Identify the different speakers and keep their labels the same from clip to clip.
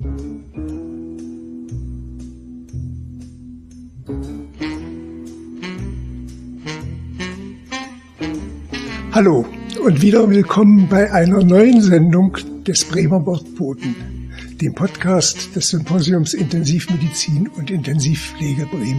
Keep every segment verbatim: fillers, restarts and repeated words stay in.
Speaker 1: Hallo und wieder willkommen bei einer neuen Sendung des Bremer Wortboten, dem Podcast des Symposiums Intensivmedizin und Intensivpflege Bremen.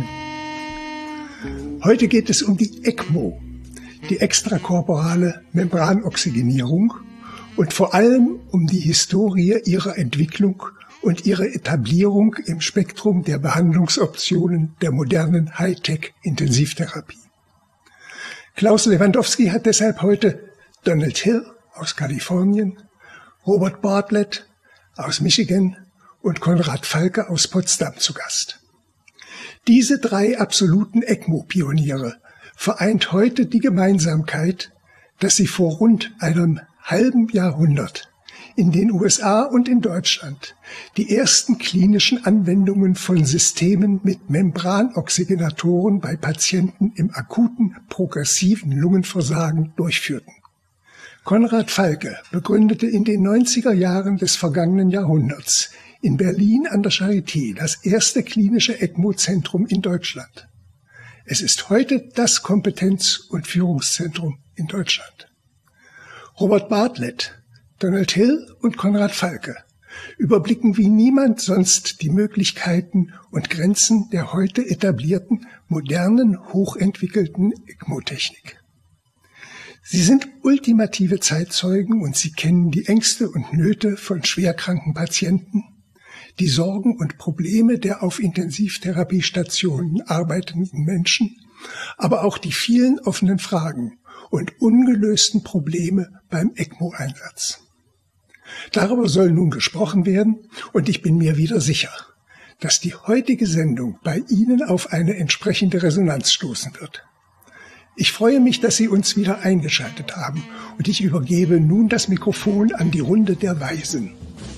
Speaker 1: Heute geht es um die ECMO, die extrakorporale Membranoxygenierung, und vor allem um die Historie ihrer Entwicklung und ihre Etablierung im Spektrum der Behandlungsoptionen der modernen Hightech-Intensivtherapie. Klaus Lewandowski hat deshalb heute Donald Hill aus Kalifornien, Robert Bartlett aus Michigan und Konrad Falke aus Potsdam zu Gast. Diese drei absoluten ECMO-Pioniere vereint heute die Gemeinsamkeit, dass sie vor rund einem halben Jahrhundert in den U S A und in Deutschland die ersten klinischen Anwendungen von Systemen mit Membranoxygenatoren bei Patienten im akuten progressiven Lungenversagen durchführten. Konrad Falke begründete in den neunziger Jahren des vergangenen Jahrhunderts in Berlin an der Charité das erste klinische ECMO-Zentrum in Deutschland. Es ist heute das Kompetenz- und Führungszentrum in Deutschland. Robert Bartlett, Donald Hill und Konrad Falke überblicken wie niemand sonst die Möglichkeiten und Grenzen der heute etablierten, modernen, hochentwickelten ECMO-Technik. Sie sind ultimative Zeitzeugen und sie kennen die Ängste und Nöte von schwerkranken Patienten, die Sorgen und Probleme der auf Intensivtherapiestationen arbeitenden Menschen, aber auch die vielen offenen Fragen und ungelösten Probleme beim ECMO-Einsatz. Darüber soll nun gesprochen werden und ich bin mir wieder sicher, dass die heutige Sendung bei Ihnen auf eine entsprechende Resonanz stoßen wird. Ich freue mich, dass Sie uns wieder eingeschaltet haben und ich übergebe nun das Mikrofon an die Runde der Weisen.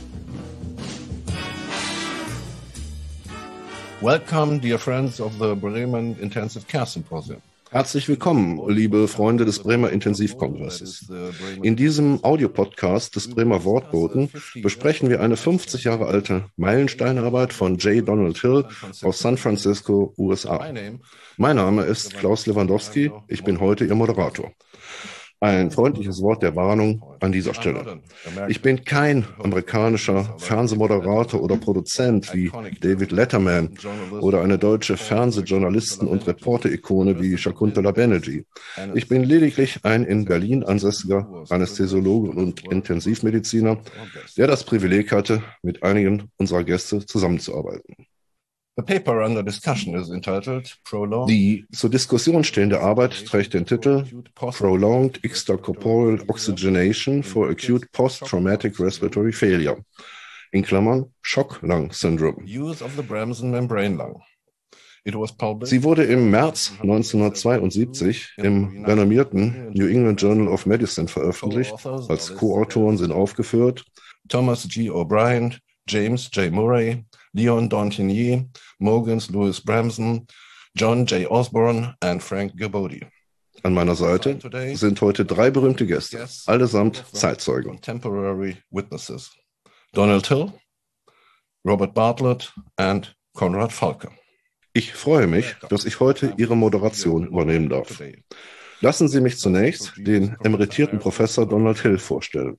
Speaker 2: Welcome, dear friends of the Bremen Intensive Care Symposium. Herzlich willkommen, liebe Freunde des Bremer Intensivkongresses. In diesem Audiopodcast des Bremer Wortboten besprechen wir eine fünfzig Jahre alte Meilensteinarbeit von J. Donald Hill aus San Francisco, U S A. Mein Name ist Klaus Lewandowski, ich bin heute Ihr Moderator. Ein freundliches Wort der Warnung an dieser Stelle. Ich bin kein amerikanischer Fernsehmoderator oder Produzent wie David Letterman oder eine deutsche Fernsehjournalisten- und Reporter-Ikone wie Shakuntala Banerjee. Ich bin lediglich ein in Berlin ansässiger Anästhesiologe und Intensivmediziner, der das Privileg hatte, mit einigen unserer Gäste zusammenzuarbeiten. The paper under discussion is entitled Prolonged. Die zur Diskussion stehende Arbeit trägt den Titel Prolonged Extracorporeal Oxygenation for Acute Post-Traumatic Respiratory Failure, in Klammern Shock Lung Syndrome. Use of the Bremsen membrane lung. It was published. Sie wurde im März neunzehnhundertzweiundsiebzig im renommierten New England Journal of Medicine veröffentlicht. Als Co-Autoren sind aufgeführt Thomas G. O'Brien, James J. Murray, Leon Dantonier, Mogans Louis Bremsen, John J. Osborne und Frank Gabody. An meiner Seite sind heute drei berühmte Gäste, allesamt Zeitzeugen. Contemporary witnesses. Donald Hill, Robert Bartlett und Konrad Falke. Ich freue mich, dass ich heute Ihre Moderation übernehmen darf. Lassen Sie mich zunächst den emeritierten Professor Donald Hill vorstellen.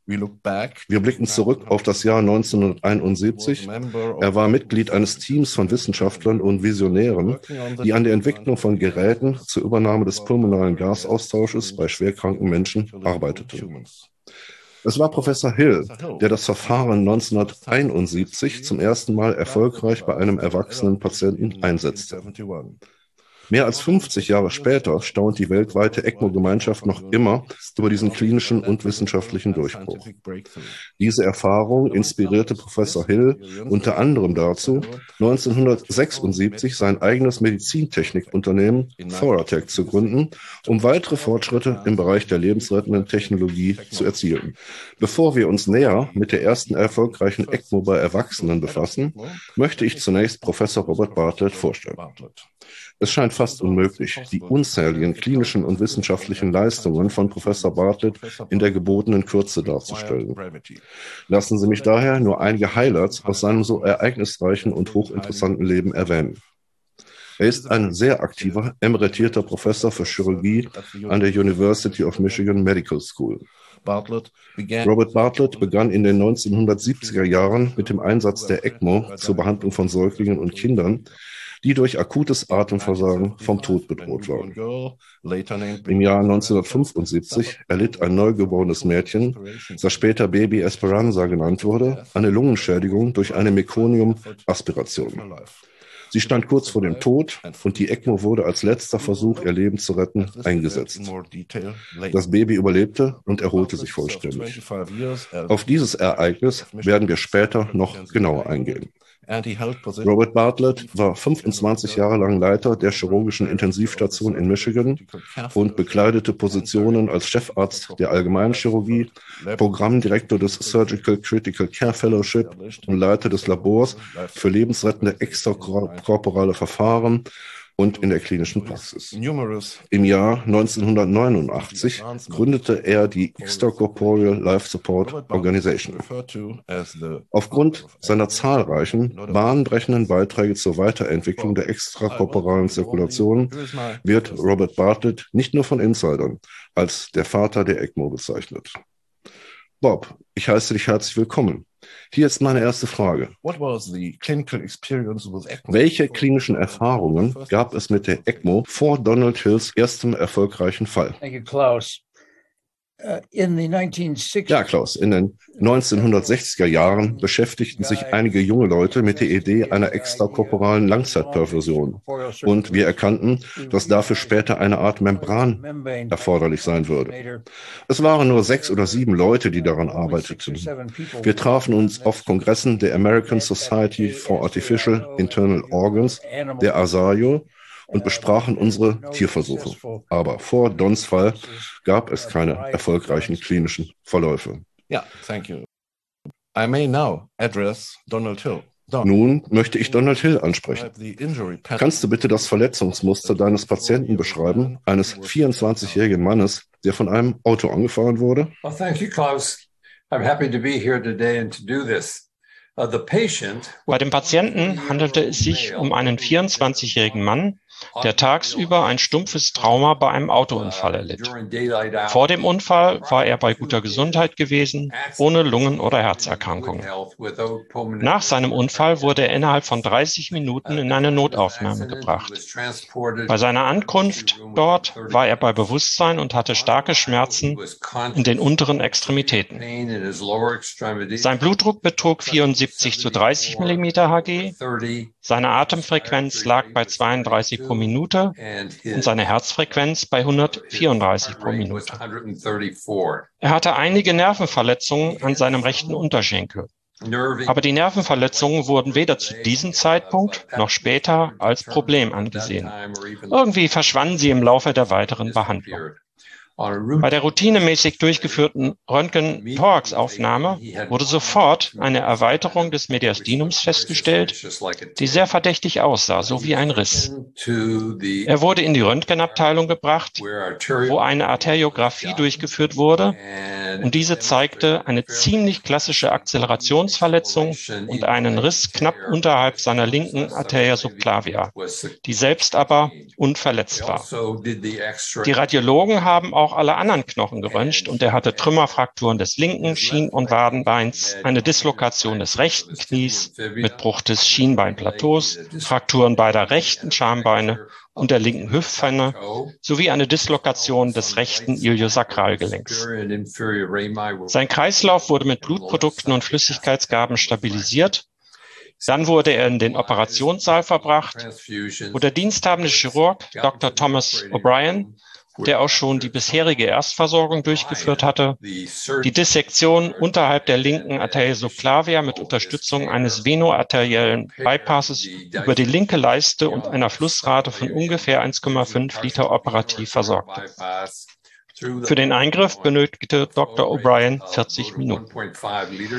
Speaker 2: Wir blicken zurück auf das Jahr neunzehnhunderteinundsiebzig. Er war Mitglied eines Teams von Wissenschaftlern und Visionären, die an der Entwicklung von Geräten zur Übernahme des pulmonalen Gasaustausches bei schwerkranken Menschen arbeiteten. Es war Professor Hill, der das Verfahren neunzehnhunderteinundsiebzig zum ersten Mal erfolgreich bei einem erwachsenen Patienten einsetzte. Mehr als fünfzig Jahre später staunt die weltweite ECMO-Gemeinschaft noch immer über diesen klinischen und wissenschaftlichen Durchbruch. Diese Erfahrung inspirierte Professor Hill unter anderem dazu, neunzehnhundertsechsundsiebzig sein eigenes Medizintechnikunternehmen Thoratec zu gründen, um weitere Fortschritte im Bereich der lebensrettenden Technologie zu erzielen. Bevor wir uns näher mit der ersten erfolgreichen ECMO bei Erwachsenen befassen, möchte ich zunächst Professor Robert Bartlett vorstellen. Es scheint fast unmöglich, die unzähligen klinischen und wissenschaftlichen Leistungen von Professor Bartlett in der gebotenen Kürze darzustellen. Lassen Sie mich daher nur einige Highlights aus seinem so ereignisreichen und hochinteressanten Leben erwähnen. Er ist ein sehr aktiver, emeritierter Professor für Chirurgie an der University of Michigan Medical School. Robert Bartlett begann in den neunzehnhundertsiebziger Jahren mit dem Einsatz der ECMO zur Behandlung von Säuglingen und Kindern, die durch akutes Atemversagen vom Tod bedroht waren. Im Jahr neunzehnhundertfünfundsiebzig erlitt ein neugeborenes Mädchen, das später Baby Esperanza genannt wurde, eine Lungenschädigung durch eine Mekonium-Aspiration. Sie stand kurz vor dem Tod und die ECMO wurde als letzter Versuch, ihr Leben zu retten, eingesetzt. Das Baby überlebte und erholte sich vollständig. Auf dieses Ereignis werden wir später noch genauer eingehen. Robert Bartlett war fünfundzwanzig Jahre lang Leiter der chirurgischen Intensivstation in Michigan und bekleidete Positionen als Chefarzt der Allgemeinchirurgie, Programmdirektor des Surgical Critical Care Fellowship und Leiter des Labors für lebensrettende extrakorporale Verfahren und in der klinischen Praxis. Im Jahr neunzehnhundertneunundachtzig gründete er die Extracorporeal Life Support Organization. Aufgrund seiner zahlreichen, bahnbrechenden Beiträge zur Weiterentwicklung der extrakorporalen Zirkulation wird Robert Bartlett nicht nur von Insidern als der Vater der ECMO bezeichnet. Bob, ich heiße dich herzlich willkommen. Hier ist meine erste Frage. Welche klinischen Erfahrungen gab es mit der ECMO vor Donald Hills erstem erfolgreichen Fall?
Speaker 3: Thank you, Klaus. Uh, in the nineteen sixties,
Speaker 2: Ja, Klaus, in den neunzehnhundertsechziger Jahren beschäftigten sich einige junge Leute mit der Idee einer extrakorporalen Langzeitperfusion. Und wir erkannten, dass dafür später eine Art Membran erforderlich sein würde. Es waren nur sechs oder sieben Leute, die daran arbeiteten. Wir trafen uns auf Kongressen der American Society for Artificial Internal Organs, der ASAIO, und besprachen unsere Tierversuche. Aber vor Dons Fall gab es keine erfolgreichen klinischen Verläufe.
Speaker 4: Yeah, thank you. I may now address Donald Hill.
Speaker 2: Nun möchte ich Donald Hill ansprechen. Kannst du bitte das Verletzungsmuster deines Patienten beschreiben, eines vierundzwanzigjährigen Mannes, der von einem Auto angefahren wurde?
Speaker 3: Well, thank you, Klaus. I'm happy to be here today and to do this. Uh, the patient
Speaker 5: Bei dem Patienten handelte es sich um einen vierundzwanzigjährigen Mann, der tagsüber ein stumpfes Trauma bei einem Autounfall erlitt. Vor dem Unfall war er bei guter Gesundheit gewesen, ohne Lungen- oder Herzerkrankungen. Nach seinem Unfall wurde er innerhalb von dreißig Minuten in eine Notaufnahme gebracht. Bei seiner Ankunft dort war er bei Bewusstsein und hatte starke Schmerzen in den unteren Extremitäten. Sein Blutdruck betrug vierundsiebzig zu dreißig Millimeter Hg, seine Atemfrequenz lag bei zweiunddreißig pro Minute und seine Herzfrequenz bei hundertvierunddreißig pro Minute. Er hatte einige Nervenverletzungen an seinem rechten Unterschenkel. Aber die Nervenverletzungen wurden weder zu diesem Zeitpunkt noch später als Problem angesehen. Irgendwie verschwanden sie im Laufe der weiteren Behandlung. Bei der routinemäßig durchgeführten Röntgen-Thorax-Aufnahme wurde sofort eine Erweiterung des Mediastinums festgestellt, die sehr verdächtig aussah, so wie ein Riss. Er wurde in die Röntgenabteilung gebracht, wo eine Arteriographie durchgeführt wurde, und diese zeigte eine ziemlich klassische Akzelerationsverletzung und einen Riss knapp unterhalb seiner linken Arteria subclavia, die selbst aber unverletzt war. Die Radiologen haben auch alle anderen Knochen geröntgt und er hatte Trümmerfrakturen des linken Schien- und Wadenbeins, eine Dislokation des rechten Knies mit Bruch des Schienbeinplateaus, Frakturen beider rechten Schambeine und der linken Hüftpfanne sowie eine Dislokation des rechten Iliosakralgelenks. Sein Kreislauf wurde mit Blutprodukten und Flüssigkeitsgaben stabilisiert. Dann wurde er in den Operationssaal verbracht, wo der diensthabende Chirurg Doktor Thomas O'Brien, der auch schon die bisherige Erstversorgung durchgeführt hatte, die Dissektion unterhalb der linken Arteria subclavia mit Unterstützung eines venoarteriellen Bypasses über die linke Leiste und einer Flussrate von ungefähr eins Komma fünf Liter operativ versorgte. Für den Eingriff benötigte Doktor O'Brien vierzig Minuten.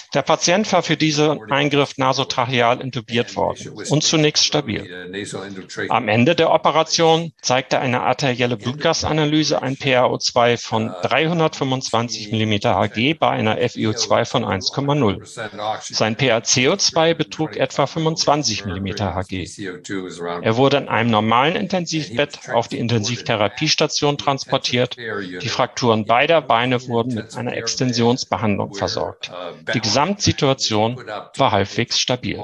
Speaker 5: Der Patient war für diesen Eingriff nasotracheal intubiert worden und zunächst stabil. Am Ende der Operation zeigte eine arterielle Blutgasanalyse ein P a O zwei von dreihundertfünfundzwanzig Millimeter Hg bei einer F i O zwei von eins Komma null. Sein P a C O zwei betrug etwa fünfundzwanzig Millimeter Hg. Er wurde in einem normalen Intensivbett auf die Intensivtherapiestation transportiert. Die Frakturen beider Beine wurden mit einer Extensionsbehandlung versorgt. Die Gesamtsituation war halbwegs stabil.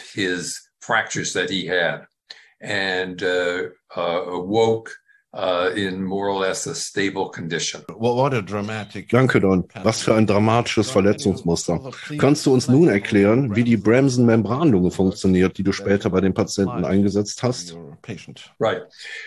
Speaker 2: Uh, in more or less a stable condition. What a dramatic. Danke, Don. Was für ein dramatisches Verletzungsmuster. Kannst du uns nun erklären, wie die Bremsen-Membranlunge funktioniert, die du später bei den Patienten eingesetzt hast?
Speaker 3: Right.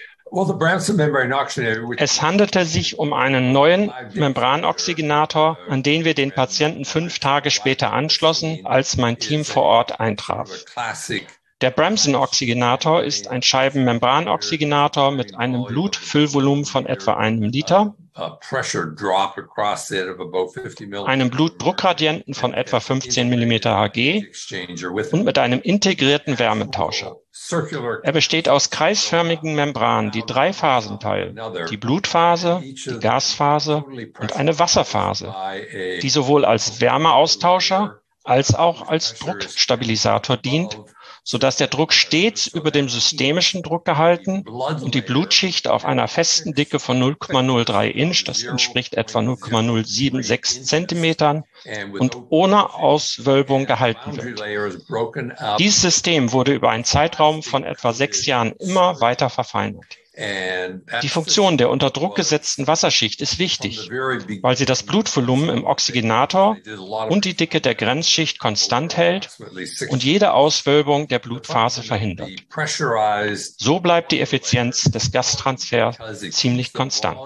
Speaker 5: Es handelte sich um einen neuen Membranoxygenator, an den wir den Patienten fünf Tage später anschlossen, als mein Team vor Ort eintraf. Der Bremsen-Oxygenator ist ein Scheibenmembranoxygenator mit einem Blutfüllvolumen von etwa einem Liter, einem Blutdruckgradienten von etwa fünfzehn Millimeter Hg und mit einem integrierten Wärmetauscher. Er besteht aus kreisförmigen Membranen, die drei Phasen teilen: die Blutphase, die Gasphase und eine Wasserphase, die sowohl als Wärmeaustauscher als auch als Druckstabilisator dient, sodass der Druck stets über dem systemischen Druck gehalten und die Blutschicht auf einer festen Dicke von null Komma null drei Inch, das entspricht etwa null Komma null sieben sechs Zentimetern, und ohne Auswölbung gehalten wird. Dieses System wurde über einen Zeitraum von etwa sechs Jahren immer weiter verfeinert. Die Funktion der unter Druck gesetzten Wasserschicht ist wichtig, weil sie das Blutvolumen im Oxygenator und die Dicke der Grenzschicht konstant hält und jede Auswölbung der Blutphase verhindert. So bleibt die Effizienz des Gastransfers ziemlich konstant.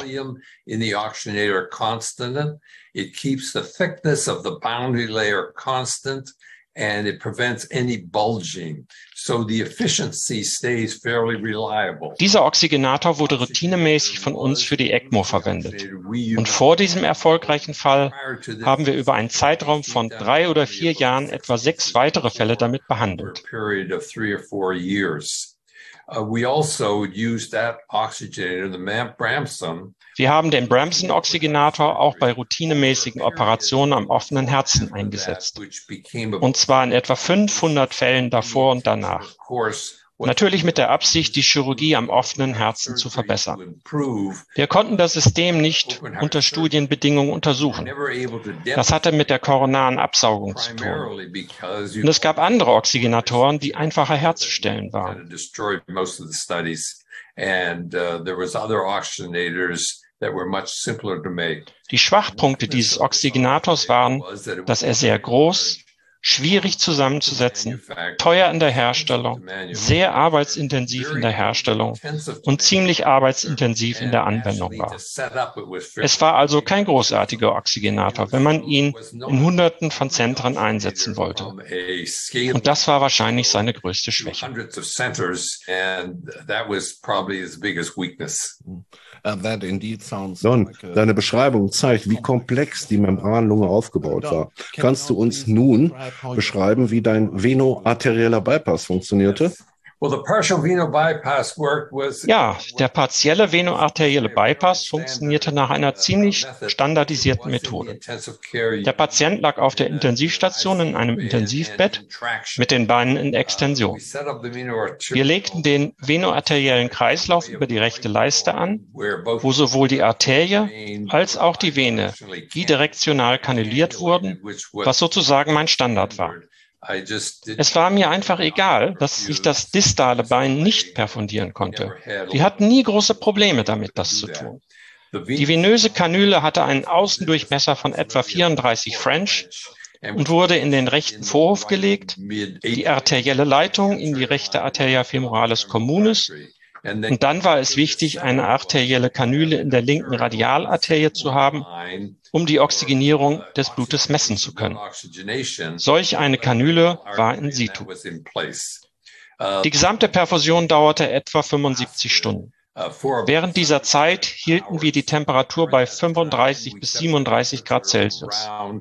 Speaker 3: It keeps the thickness of the boundary layer constant, and it prevents any bulging. So the efficiency stays fairly reliable.
Speaker 5: Dieser Oxygenator wurde routinemäßig von uns für die ECMO verwendet. Und vor diesem erfolgreichen Fall haben wir über einen Zeitraum von drei oder vier Jahren etwa sechs weitere Fälle damit behandelt.
Speaker 3: We also use that oxygenator, the Bremsen.
Speaker 5: Wir haben den Bremsen-Oxygenator auch bei routinemäßigen Operationen am offenen Herzen eingesetzt. Und zwar in etwa fünfhundert Fällen davor und danach. Natürlich mit der Absicht, die Chirurgie am offenen Herzen zu verbessern. Wir konnten das System nicht unter Studienbedingungen untersuchen. Das hatte mit der koronaren Absaugung zu tun. Und es gab andere Oxygenatoren, die einfacher herzustellen waren. Die Schwachpunkte dieses Oxygenators waren, dass er sehr groß, schwierig zusammenzusetzen, teuer in der Herstellung, sehr arbeitsintensiv in der Herstellung und ziemlich arbeitsintensiv in der Anwendung war. Es war also kein großartiger Oxygenator, wenn man ihn in Hunderten von Zentren einsetzen wollte. Und das war wahrscheinlich seine größte Schwäche.
Speaker 2: Don, deine Beschreibung zeigt, wie komplex die Membranlunge aufgebaut war. Kannst du uns nun beschreiben, wie dein venoarterieller Bypass funktionierte?
Speaker 5: Ja, der partielle venoarterielle Bypass funktionierte nach einer ziemlich standardisierten Methode. Der Patient lag auf der Intensivstation in einem Intensivbett mit den Beinen in Extension. Wir legten den venoarteriellen Kreislauf über die rechte Leiste an, wo sowohl die Arterie als auch die Vene bidirektional kanüliert wurden, was sozusagen mein Standard war. Es war mir einfach egal, dass ich das distale Bein nicht perfundieren konnte. Wir hatten nie große Probleme damit, das zu tun. Die venöse Kanüle hatte einen Außendurchmesser von etwa vierunddreißig French und wurde in den rechten Vorhof gelegt, die arterielle Leitung in die rechte Arteria femoralis communis. Und dann war es wichtig, eine arterielle Kanüle in der linken Radialarterie zu haben, um die Oxygenierung des Blutes messen zu können. Solch eine Kanüle war in situ. Die gesamte Perfusion dauerte etwa fünfundsiebzig Stunden. Während dieser Zeit hielten wir die Temperatur bei fünfunddreißig bis siebenunddreißig Grad Celsius.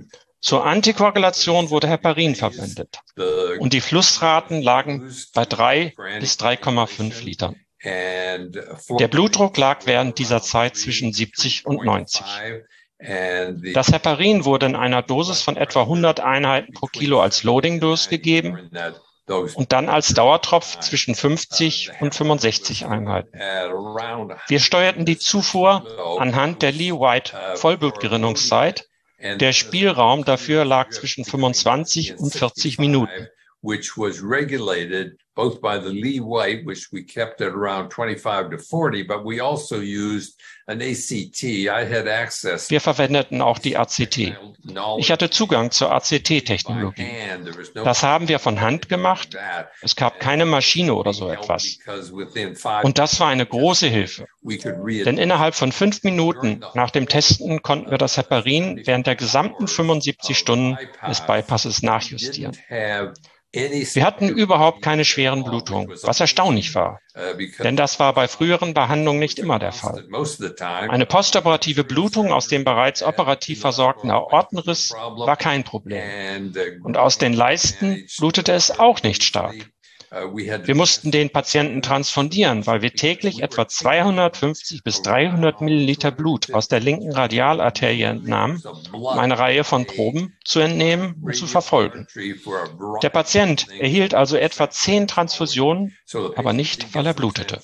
Speaker 5: Zur Antikoagulation wurde Heparin verwendet und die Flussraten lagen bei drei bis drei Komma fünf Litern. Der Blutdruck lag während dieser Zeit zwischen siebzig und neunzig. Das Heparin wurde in einer Dosis von etwa hundert Einheiten pro Kilo als Loading-Dose gegeben und dann als Dauertropf zwischen fünfzig und fünfundsechzig Einheiten. Wir steuerten die Zufuhr anhand der Lee-White-Vollblutgerinnungszeit. Der Spielraum dafür lag zwischen fünfundzwanzig und vierzig Minuten.
Speaker 3: Which was regulated both by the Lee-White, which we kept at around twenty-five to forty, but we also used an A C T. I had access.
Speaker 5: Wir verwendeten auch die A C T. Ich hatte Zugang zur A C T-Technologie. Das haben wir von Hand gemacht. Es gab keine Maschine oder so etwas. Und das war eine große Hilfe. Denn innerhalb von fünf Minuten nach dem Testen konnten wir das Heparin während der gesamten fünfundsiebzig Stunden des Bypasses nachjustieren. Wir hatten überhaupt keine schweren Blutungen, was erstaunlich war, denn das war bei früheren Behandlungen nicht immer der Fall. Eine postoperative Blutung aus dem bereits operativ versorgten Aortenriss war kein Problem. Und aus den Leisten blutete es auch nicht stark. Wir mussten den Patienten transfundieren, weil wir täglich etwa zweihundertfünfzig bis dreihundert Milliliter Blut aus der linken Radialarterie entnahmen, um eine Reihe von Proben zu entnehmen und zu verfolgen. Der Patient erhielt also etwa zehn Transfusionen, aber nicht, weil er blutete.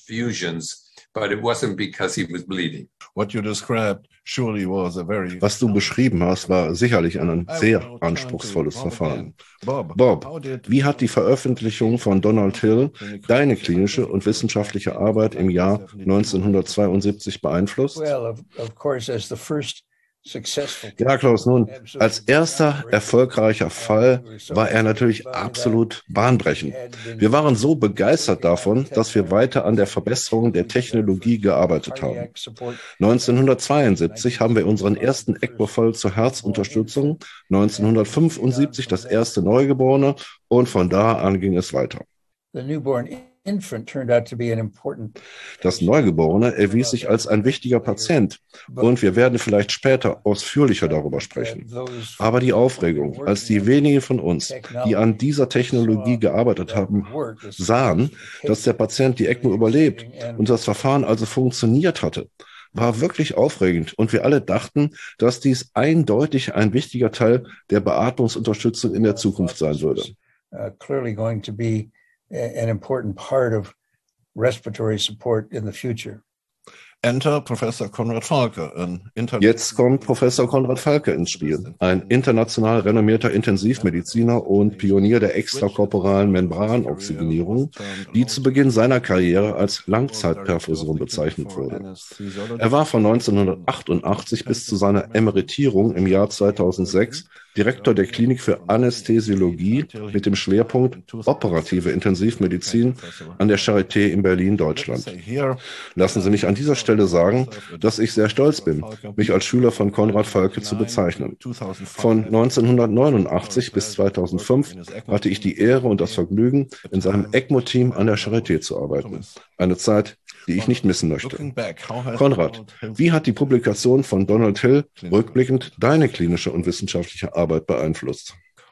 Speaker 2: Was du beschrieben hast, war sicherlich ein sehr anspruchsvolles Verfahren. Bob, wie hat die Veröffentlichung von Donald Hill deine klinische und wissenschaftliche Arbeit im Jahr neunzehnhundertzweiundsiebzig beeinflusst? Ja, Klaus, nun, als erster erfolgreicher Fall war er natürlich absolut bahnbrechend. Wir waren so begeistert davon, dass wir weiter an der Verbesserung der Technologie gearbeitet haben. neunzehnhundertzweiundsiebzig haben wir unseren ersten ECMO-Fall zur Herzunterstützung, neunzehnhundertfünfundsiebzig das erste Neugeborene und von da an ging es weiter. Das Neugeborene erwies sich als ein wichtiger Patient und wir werden vielleicht später ausführlicher darüber sprechen. Aber die Aufregung, als die wenigen von uns, die an dieser Technologie gearbeitet haben, sahen, dass der Patient die ECMO überlebt und das Verfahren also funktioniert hatte, war wirklich aufregend und wir alle dachten, dass dies eindeutig ein wichtiger Teil der Beatmungsunterstützung in der Zukunft sein würde.
Speaker 6: An important part of respiratory support in the future.
Speaker 4: Enter Professor Konrad Falke.
Speaker 2: Jetzt kommt Professor Konrad Falke ins Spiel, ein international renommierter Intensivmediziner und Pionier der extrakorporalen Membranoxygenierung, die zu Beginn seiner Karriere als Langzeitperfusion bezeichnet wurde. Er war von neunzehnhundertachtundachtzig bis zu seiner Emeritierung im Jahr zweitausendsechs Direktor der Klinik für Anästhesiologie mit dem Schwerpunkt operative Intensivmedizin an der Charité in Berlin, Deutschland. Lassen Sie mich an dieser Stelle sagen, dass ich sehr stolz bin, mich als Schüler von Konrad Falke zu bezeichnen. Von neunzehnhundertneunundachtzig bis zweitausendfünf hatte ich die Ehre und das Vergnügen, in seinem ECMO-Team an der Charité zu arbeiten. Eine Zeit, die ich nicht missen möchte. Konrad, wie hat die Publikation von Donald Hill rückblickend deine klinische und wissenschaftliche Arbeit beeinflusst?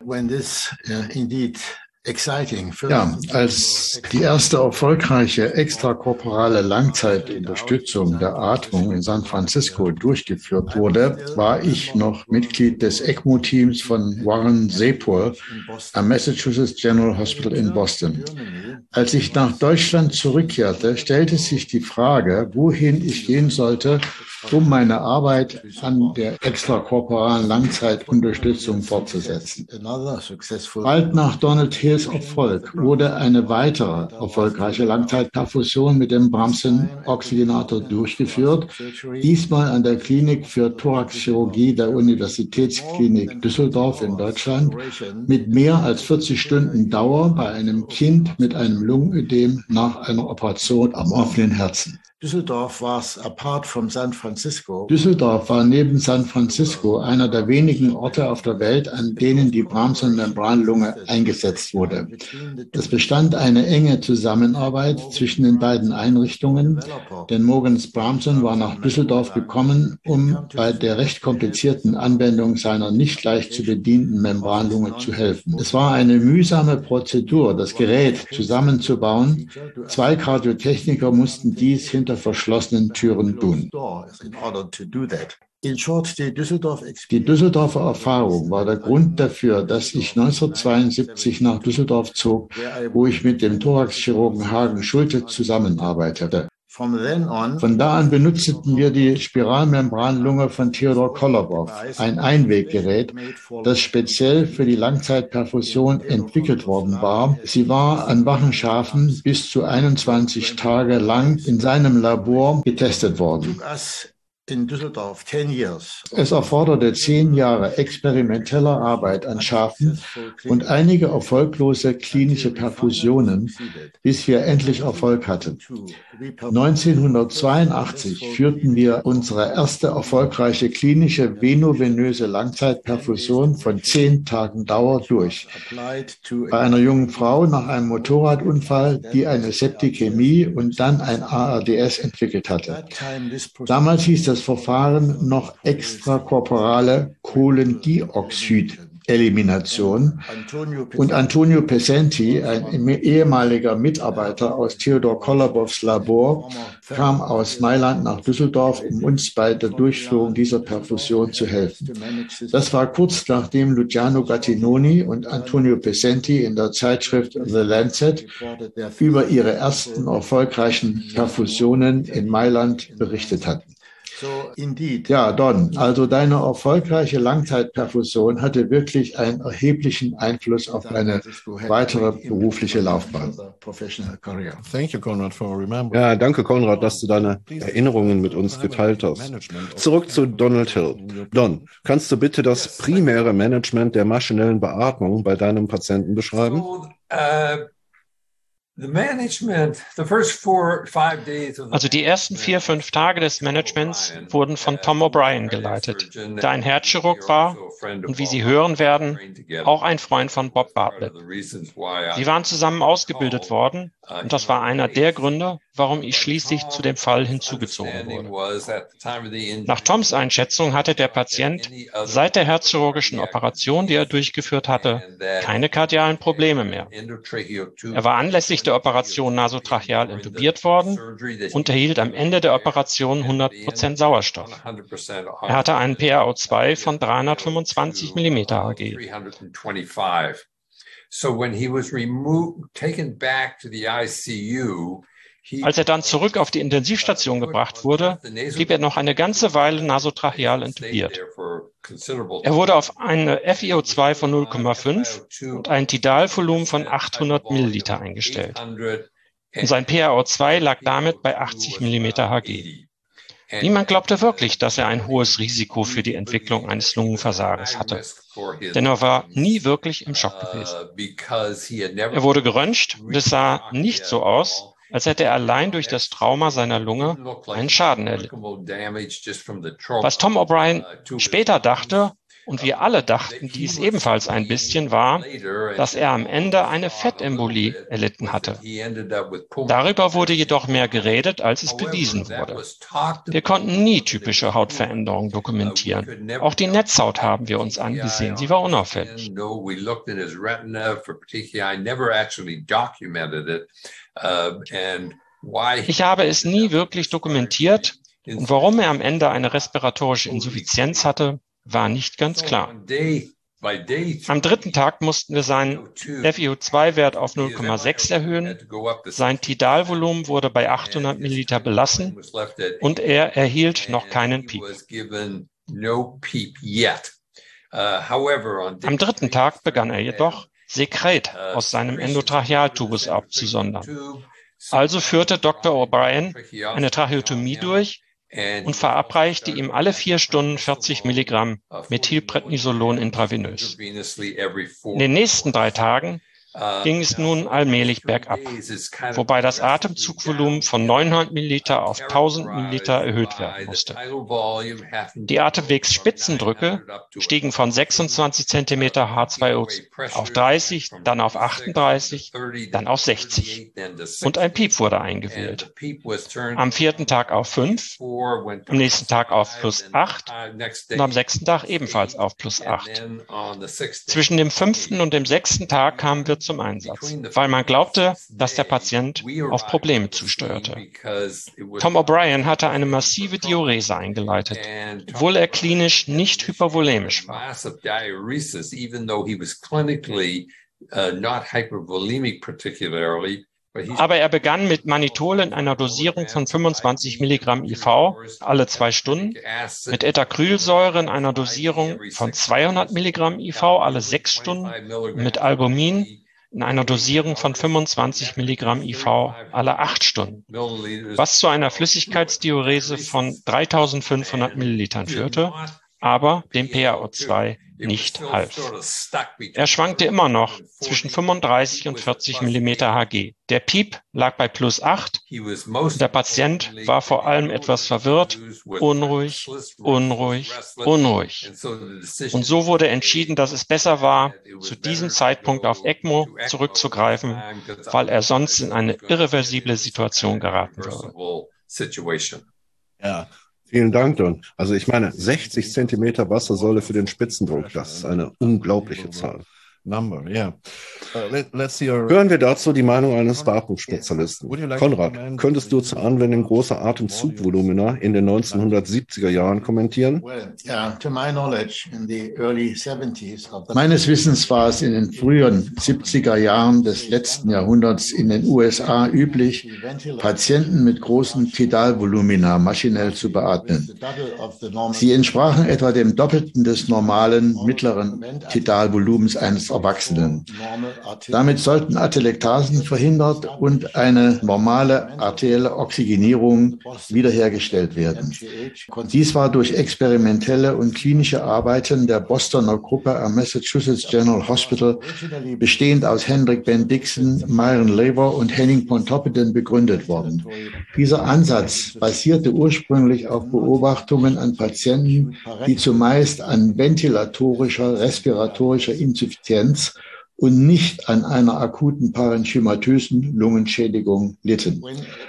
Speaker 6: Ja, als die erste erfolgreiche extrakorporale Langzeitunterstützung der Atmung in San Francisco durchgeführt wurde, war ich noch Mitglied des ECMO-Teams von Warren Sepur am Massachusetts General Hospital in Boston. Als ich nach Deutschland zurückkehrte, stellte sich die Frage, wohin ich gehen sollte, um meine Arbeit an der extrakorporalen Langzeitunterstützung fortzusetzen. Bald nach Donald Hills Erfolg wurde eine weitere erfolgreiche Langzeitperfusion mit dem Bramsen-Oxygenator durchgeführt, diesmal an der Klinik für Thoraxchirurgie der Universitätsklinik Düsseldorf in Deutschland, mit mehr als vierzig Stunden Dauer bei einem Kind mit einem Lungenödem nach einer Operation am offenen Herzen. Düsseldorf was apart from San Francisco. Düsseldorf war neben San Francisco einer der wenigen Orte auf der Welt, an denen die Bramson-Membranlunge eingesetzt wurde. Es bestand eine enge Zusammenarbeit zwischen den beiden Einrichtungen, denn Mogens Bramson war nach Düsseldorf gekommen, um bei der recht komplizierten Anwendung seiner nicht leicht zu bedienten Membranlunge zu helfen. Es war eine mühsame Prozedur, das Gerät zusammenzubauen. Zwei Kardiotechniker mussten dies hinter verschlossenen Türen tun. Die Düsseldorfer Erfahrung war der Grund dafür, dass ich neunzehnhundertzweiundsiebzig nach Düsseldorf zog, wo ich mit dem Thoraxchirurgen Hagen Schulte zusammenarbeitete. Von da an benutzten wir die Spiralmembranlunge von Theodor Kolobow, ein Einweggerät, das speziell für die Langzeitperfusion entwickelt worden war. Sie war an wachen Schafen bis zu einundzwanzig Tage lang in seinem Labor getestet worden. In Düsseldorf ten years. Es erforderte zehn Jahre experimenteller Arbeit an Schafen und einige erfolglose klinische Perfusionen, bis wir endlich Erfolg hatten. neunzehnhundertzweiundachtzig führten wir unsere erste erfolgreiche klinische venovenöse Langzeitperfusion von zehn Tagen Dauer durch. Bei einer jungen Frau nach einem Motorradunfall, die eine Septikämie und dann ein A R D S entwickelt hatte. Damals hieß das Verfahren noch extrakorporale Kohlendioxid-Elimination. Und Antonio Pesenti, ein ehemaliger Mitarbeiter aus Theodor Kolobows Labor, kam aus Mailand nach Düsseldorf, um uns bei der Durchführung dieser Perfusion zu helfen. Das war kurz nachdem Luciano Gattinoni und Antonio Pesenti in der Zeitschrift The Lancet über ihre ersten erfolgreichen Perfusionen in Mailand berichtet hatten. Ja, Don, also deine erfolgreiche Langzeitperfusion hatte wirklich einen erheblichen Einfluss auf deine weitere berufliche Laufbahn.
Speaker 2: Thank you, Konrad, for remembering. Ja, danke, Konrad, dass du deine Erinnerungen mit uns geteilt hast. Zurück zu Donald Hill. Don, kannst du bitte das primäre Management der maschinellen Beatmung bei deinem Patienten beschreiben?
Speaker 3: So, uh
Speaker 5: Also die ersten vier, fünf Tage des Managements wurden von Tom O'Brien geleitet, der ein Herzchirurg war und, wie Sie hören werden, auch ein Freund von Bob Bartlett. Sie waren zusammen ausgebildet worden und das war einer der Gründe, warum ich schließlich zu dem Fall hinzugezogen wurde. Nach Toms Einschätzung hatte der Patient seit der herzchirurgischen Operation, die er durchgeführt hatte, keine kardialen Probleme mehr. Er war anlässlich der Operation nasotracheal intubiert worden und erhielt am Ende der Operation hundert Prozent Sauerstoff. Er hatte einen P a O zwei von dreihundertfünfundzwanzig Millimeter Hg. Als er dann zurück auf die Intensivstation gebracht wurde, blieb er noch eine ganze Weile nasotracheal intubiert. Er wurde auf eine F i O zwei von null Komma fünf und ein Tidalvolumen von achthundert Milliliter eingestellt. Und sein P a O zwei lag damit bei achtzig Millimeter Hg. Niemand glaubte wirklich, dass er ein hohes Risiko für die Entwicklung eines Lungenversagens hatte, denn er war nie wirklich im Schock gewesen. Er wurde geröntgt und es sah nicht so aus, als hätte er allein durch das Trauma seiner Lunge einen Schaden erlitten. Was Tom O'Brien später dachte, und wir alle dachten dies ebenfalls ein bisschen, war, dass er am Ende eine Fettembolie erlitten hatte. Darüber wurde jedoch mehr geredet, als es bewiesen wurde. Wir konnten nie typische Hautveränderungen dokumentieren. Auch die Netzhaut haben wir uns angesehen, sie war unauffällig. Ich habe es nie wirklich dokumentiert und warum er am Ende eine respiratorische Insuffizienz hatte, war nicht ganz klar. Am dritten Tag mussten wir seinen F i O zwei Wert auf null Komma sechs erhöhen, sein Tidalvolumen wurde bei achthundert Milliliter belassen und er erhielt noch keinen Peak. Am dritten Tag begann er jedoch, Sekret aus seinem Endotrachealtubus abzusondern. Also führte Doktor O'Brien eine Tracheotomie durch und verabreichte ihm alle vier Stunden vierzig Milligramm Methylprednisolon intravenös. In den nächsten drei Tagen ging es nun allmählich bergab, wobei das Atemzugvolumen von neunhundert Milliliter auf tausend Milliliter erhöht werden musste. Die Atemwegsspitzendrücke stiegen von sechsundzwanzig Zentimeter H zwei O auf dreißig, dann auf achtunddreißig, dann auf sechzig. Und ein Piep wurde eingewählt. Am vierten Tag auf fünf, am nächsten Tag auf plus acht und am sechsten Tag ebenfalls auf plus acht. Zwischen dem fünften und dem sechsten Tag kamen wir zum Einsatz, weil man glaubte, dass der Patient auf Probleme zusteuerte. Tom O'Brien hatte eine massive Diurese eingeleitet, obwohl er klinisch nicht hypervolemisch war. Aber er begann mit Mannitol in einer Dosierung von fünfundzwanzig Milligramm I V alle zwei Stunden, mit Etacrylsäure in einer Dosierung von zweihundert Milligramm I V alle sechs Stunden und mit Albumin in einer Dosierung von fünfundzwanzig Milligramm I V alle acht Stunden, was zu einer Flüssigkeitsdiurese von dreitausendfünfhundert Millilitern führte, aber dem P a O zwei nicht half. Er schwankte immer noch zwischen fünfunddreißig und vierzig Millimeter Hg. Der Piep lag bei plus acht und der Patient war vor allem etwas verwirrt, unruhig, unruhig, unruhig. Und so wurde entschieden, dass es besser war, zu diesem Zeitpunkt auf ECMO zurückzugreifen, weil er sonst in eine irreversible Situation geraten würde.
Speaker 2: Ja. Vielen Dank, Don. Also ich meine, sechzig Zentimeter Wassersäule für den Spitzendruck, das ist eine unglaubliche Zahl.
Speaker 4: Number, yeah. Uh, let, let's see our...
Speaker 2: Hören wir dazu die Meinung eines Beatmungsspezialisten. Konrad, könntest du zur Anwendung großer Atemzugvolumina in den neunzehnhundertsiebziger Jahren kommentieren?
Speaker 6: Meines Wissens war es in den frühen siebziger Jahren des letzten Jahrhunderts in den U S A üblich, Patienten mit großen Tidalvolumina maschinell zu beatmen. Sie entsprachen etwa dem Doppelten des normalen mittleren Tidalvolumens eines Erwachsenen. Damit sollten Atelektasen verhindert und eine normale arterielle Oxygenierung wiederhergestellt werden. Dies war durch experimentelle und klinische Arbeiten der Bostoner Gruppe am Massachusetts General Hospital, bestehend aus Hendrik Ben Dixon, Myron Lever und Henning Pontoppidan, begründet worden. Dieser Ansatz basierte ursprünglich auf Beobachtungen an Patienten, die zumeist an ventilatorischer, respiratorischer Insuffizienz und nicht an einer akuten parenchymatösen Lungenschädigung litten.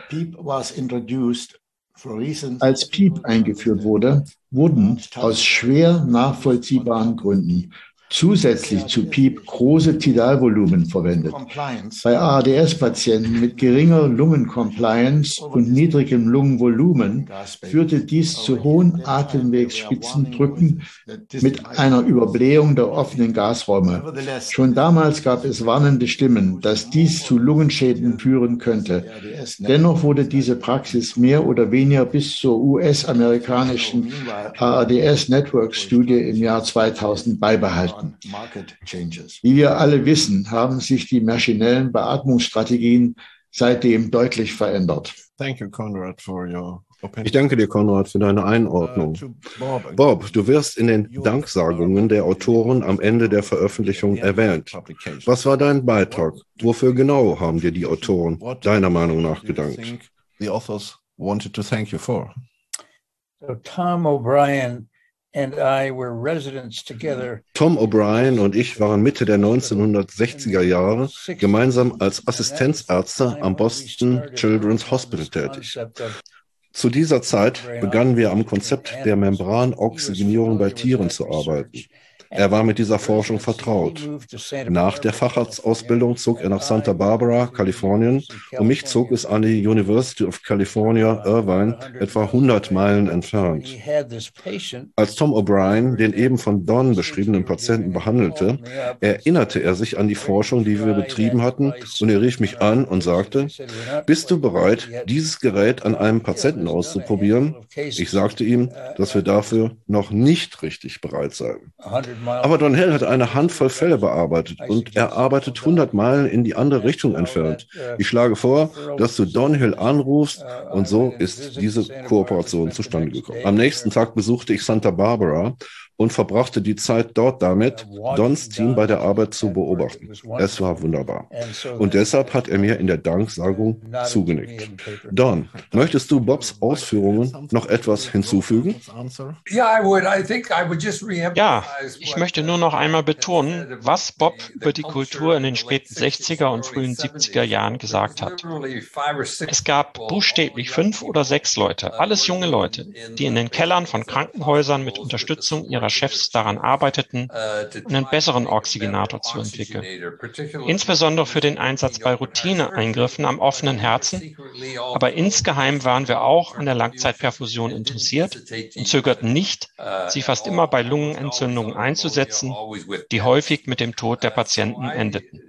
Speaker 6: Als PEEP eingeführt wurde, wurden aus schwer nachvollziehbaren Gründen zusätzlich zu PEEP große Tidalvolumen verwendet. Bei A R D S-Patienten mit geringer Lungencompliance und niedrigem Lungenvolumen führte dies zu hohen Atemwegsspitzendrücken mit einer Überblähung der offenen Gasräume. Schon damals gab es warnende Stimmen, dass dies zu Lungenschäden führen könnte. Dennoch wurde diese Praxis mehr oder weniger bis zur U S-amerikanischen A R D S-Network-Studie im Jahr zweitausend beibehalten. Wie wir alle wissen, haben sich die maschinellen Beatmungsstrategien seitdem deutlich verändert.
Speaker 4: Thank you, Conrad, for your opinion.
Speaker 2: Ich danke dir, Konrad, für deine Einordnung. Bob, du wirst in den Danksagungen der Autoren am Ende der Veröffentlichung erwähnt. Was war dein Beitrag? Wofür genau haben dir die Autoren deiner Meinung nach gedankt?
Speaker 4: The authors wanted to thank you for.
Speaker 7: So Tom O'Brien and I were residents together.
Speaker 2: Tom O'Brien und ich waren Mitte der neunzehnhundertsechziger Jahre gemeinsam als Assistenzärzte am Boston Children's Hospital tätig. Zu dieser Zeit begannen wir am Konzept der Membranoxygenierung bei Tieren zu arbeiten. Er war mit dieser Forschung vertraut. Nach der Facharztausbildung zog er nach Santa Barbara, Kalifornien, und mich zog es an die University of California, Irvine, etwa hundert Meilen entfernt. Als Tom O'Brien den eben von Don beschriebenen Patienten behandelte, erinnerte er sich an die Forschung, die wir betrieben hatten, und er rief mich an und sagte, bist du bereit, dieses Gerät an einem Patienten auszuprobieren? Ich sagte ihm, dass wir dafür noch nicht richtig bereit seien. Aber Don Hill hat eine Handvoll Fälle bearbeitet und er arbeitet hundert Meilen in die andere Richtung entfernt. Ich schlage vor, dass du Don Hill anrufst, und so ist diese Kooperation zustande gekommen. Am nächsten Tag besuchte ich Santa Barbara und verbrachte die Zeit dort damit, Dons Team bei der Arbeit zu beobachten. Es war wunderbar. Und deshalb hat er mir in der Danksagung zugenickt. Don, möchtest du Bobs Ausführungen noch etwas hinzufügen?
Speaker 3: Ja,
Speaker 5: ich möchte nur noch einmal betonen, was Bob über die Kultur in den späten sechziger und frühen siebziger Jahren gesagt hat. Es gab buchstäblich fünf oder sechs Leute, alles junge Leute, die in den Kellern von Krankenhäusern mit Unterstützung ihrer Chefs daran arbeiteten, einen besseren Oxygenator zu entwickeln. Insbesondere für den Einsatz bei Routineeingriffen am offenen Herzen. Aber insgeheim waren wir auch an der Langzeitperfusion interessiert und zögerten nicht, sie fast immer bei Lungenentzündungen einzusetzen, die häufig mit dem Tod der Patienten endeten.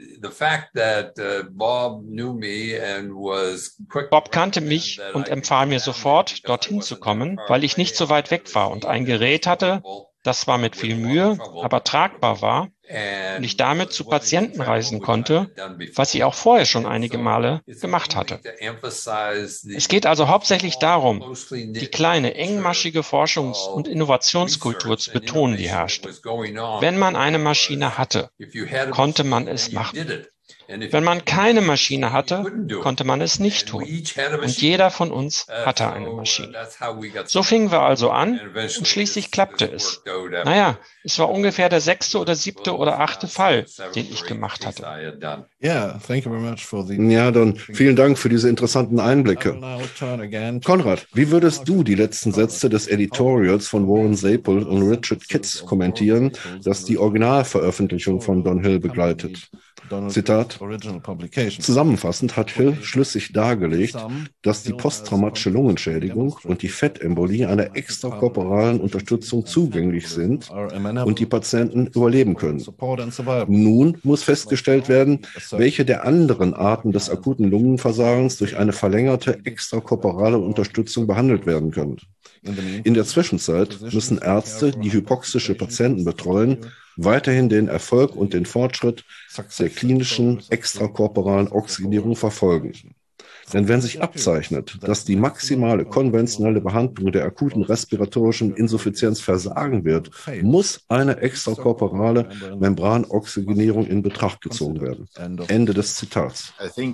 Speaker 5: Bob kannte mich und empfahl mir sofort, dorthin zu kommen, weil ich nicht so weit weg war und ein Gerät hatte, das zwar mit viel Mühe, aber tragbar war und ich damit zu Patienten reisen konnte, was ich auch vorher schon einige Male gemacht hatte. Es geht also hauptsächlich darum, die kleine, engmaschige Forschungs- und Innovationskultur zu betonen, die herrschte. Wenn man eine Maschine hatte, konnte man es machen. Wenn man keine Maschine hatte, konnte man es nicht tun. Und jeder von uns hatte eine Maschine. So fingen wir also an und schließlich klappte es. Naja, es war ungefähr der sechste oder siebte oder achte Fall, den ich gemacht hatte.
Speaker 2: Ja, Don, vielen Dank für diese interessanten Einblicke. Konrad, wie würdest du die letzten Sätze des Editorials von Warren Zapel und Richard Kitts kommentieren, das die Originalveröffentlichung von Don Hill begleitet? Zitat: Zusammenfassend hat Hill schlüssig dargelegt, dass die posttraumatische Lungenschädigung und die Fettembolie einer extrakorporalen Unterstützung zugänglich sind und die Patienten überleben können. Nun muss festgestellt werden, welche der anderen Arten des akuten Lungenversagens durch eine verlängerte extrakorporale Unterstützung behandelt werden können. In der Zwischenzeit müssen Ärzte, die hypoxische Patienten betreuen, weiterhin den Erfolg und den Fortschritt der klinischen extrakorporalen Oxygenierung verfolgen. Denn wenn sich abzeichnet, dass die maximale konventionelle Behandlung der akuten respiratorischen Insuffizienz versagen wird, muss eine extrakorporale Membranoxygenierung in Betracht gezogen werden. Ende des Zitats.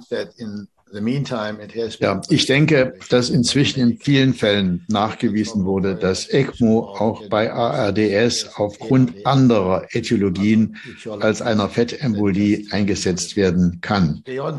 Speaker 6: Ja, ich denke, dass inzwischen in vielen Fällen nachgewiesen wurde, dass ECMO auch bei A R D S aufgrund anderer Äthiologien als einer Fettembolie eingesetzt werden kann.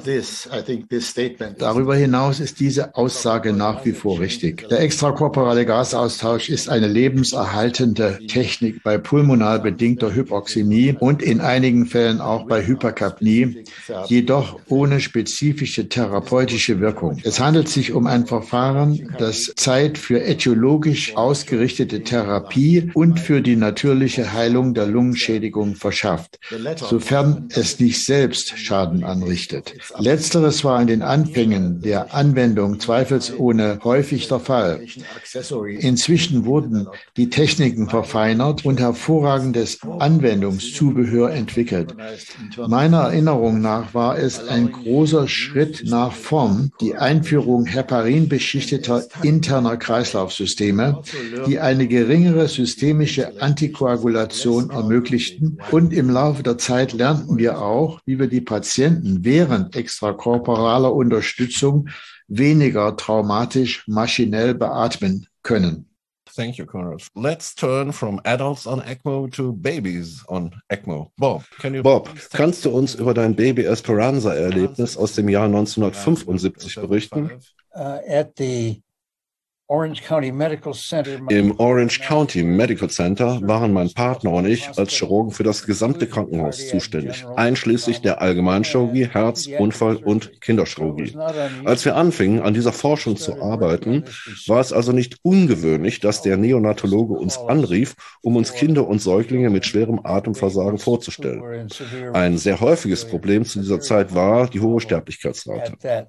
Speaker 6: Darüber hinaus ist diese Aussage nach wie vor richtig. Der extrakorporale Gasaustausch ist eine lebenserhaltende Technik bei pulmonal bedingter Hypoxämie und in einigen Fällen auch bei Hyperkapnie, jedoch ohne spezifische Therapie. Therapeutische Wirkung. Es handelt sich um ein Verfahren, das Zeit für äthiologisch ausgerichtete Therapie und für die natürliche Heilung der Lungenschädigung verschafft, sofern es nicht selbst Schaden anrichtet. Letzteres war in den Anfängen der Anwendung zweifelsohne häufig der Fall. Inzwischen wurden die Techniken verfeinert und hervorragendes Anwendungszubehör entwickelt. Meiner Erinnerung nach war es ein großer Schritt nach vorn die Einführung heparinbeschichteter interner Kreislaufsysteme, die eine geringere systemische Antikoagulation ermöglichten. Und im Laufe der Zeit lernten wir auch, wie wir die Patienten während extrakorporaler Unterstützung weniger traumatisch maschinell beatmen können.
Speaker 2: Thank you, Conrad. Let's turn from adults on ECMO to babies on ECMO. Bob, can you Bob, kannst du uns über dein Baby Esperanza-Erlebnis aus dem Jahr neunzehnhundertfünfundsiebzig berichten?
Speaker 7: Uh, at the Orange County Medical Center.
Speaker 2: Im Orange County Medical Center waren mein Partner und ich als Chirurgen für das gesamte Krankenhaus zuständig, einschließlich der Allgemeinchirurgie, Herz-, Unfall- und Kinderchirurgie. Als wir anfingen, an dieser Forschung zu arbeiten, war es also nicht ungewöhnlich, dass der Neonatologe uns anrief, um uns Kinder und Säuglinge mit schwerem Atemversagen vorzustellen. Ein sehr häufiges Problem zu dieser Zeit war die hohe Sterblichkeitsrate.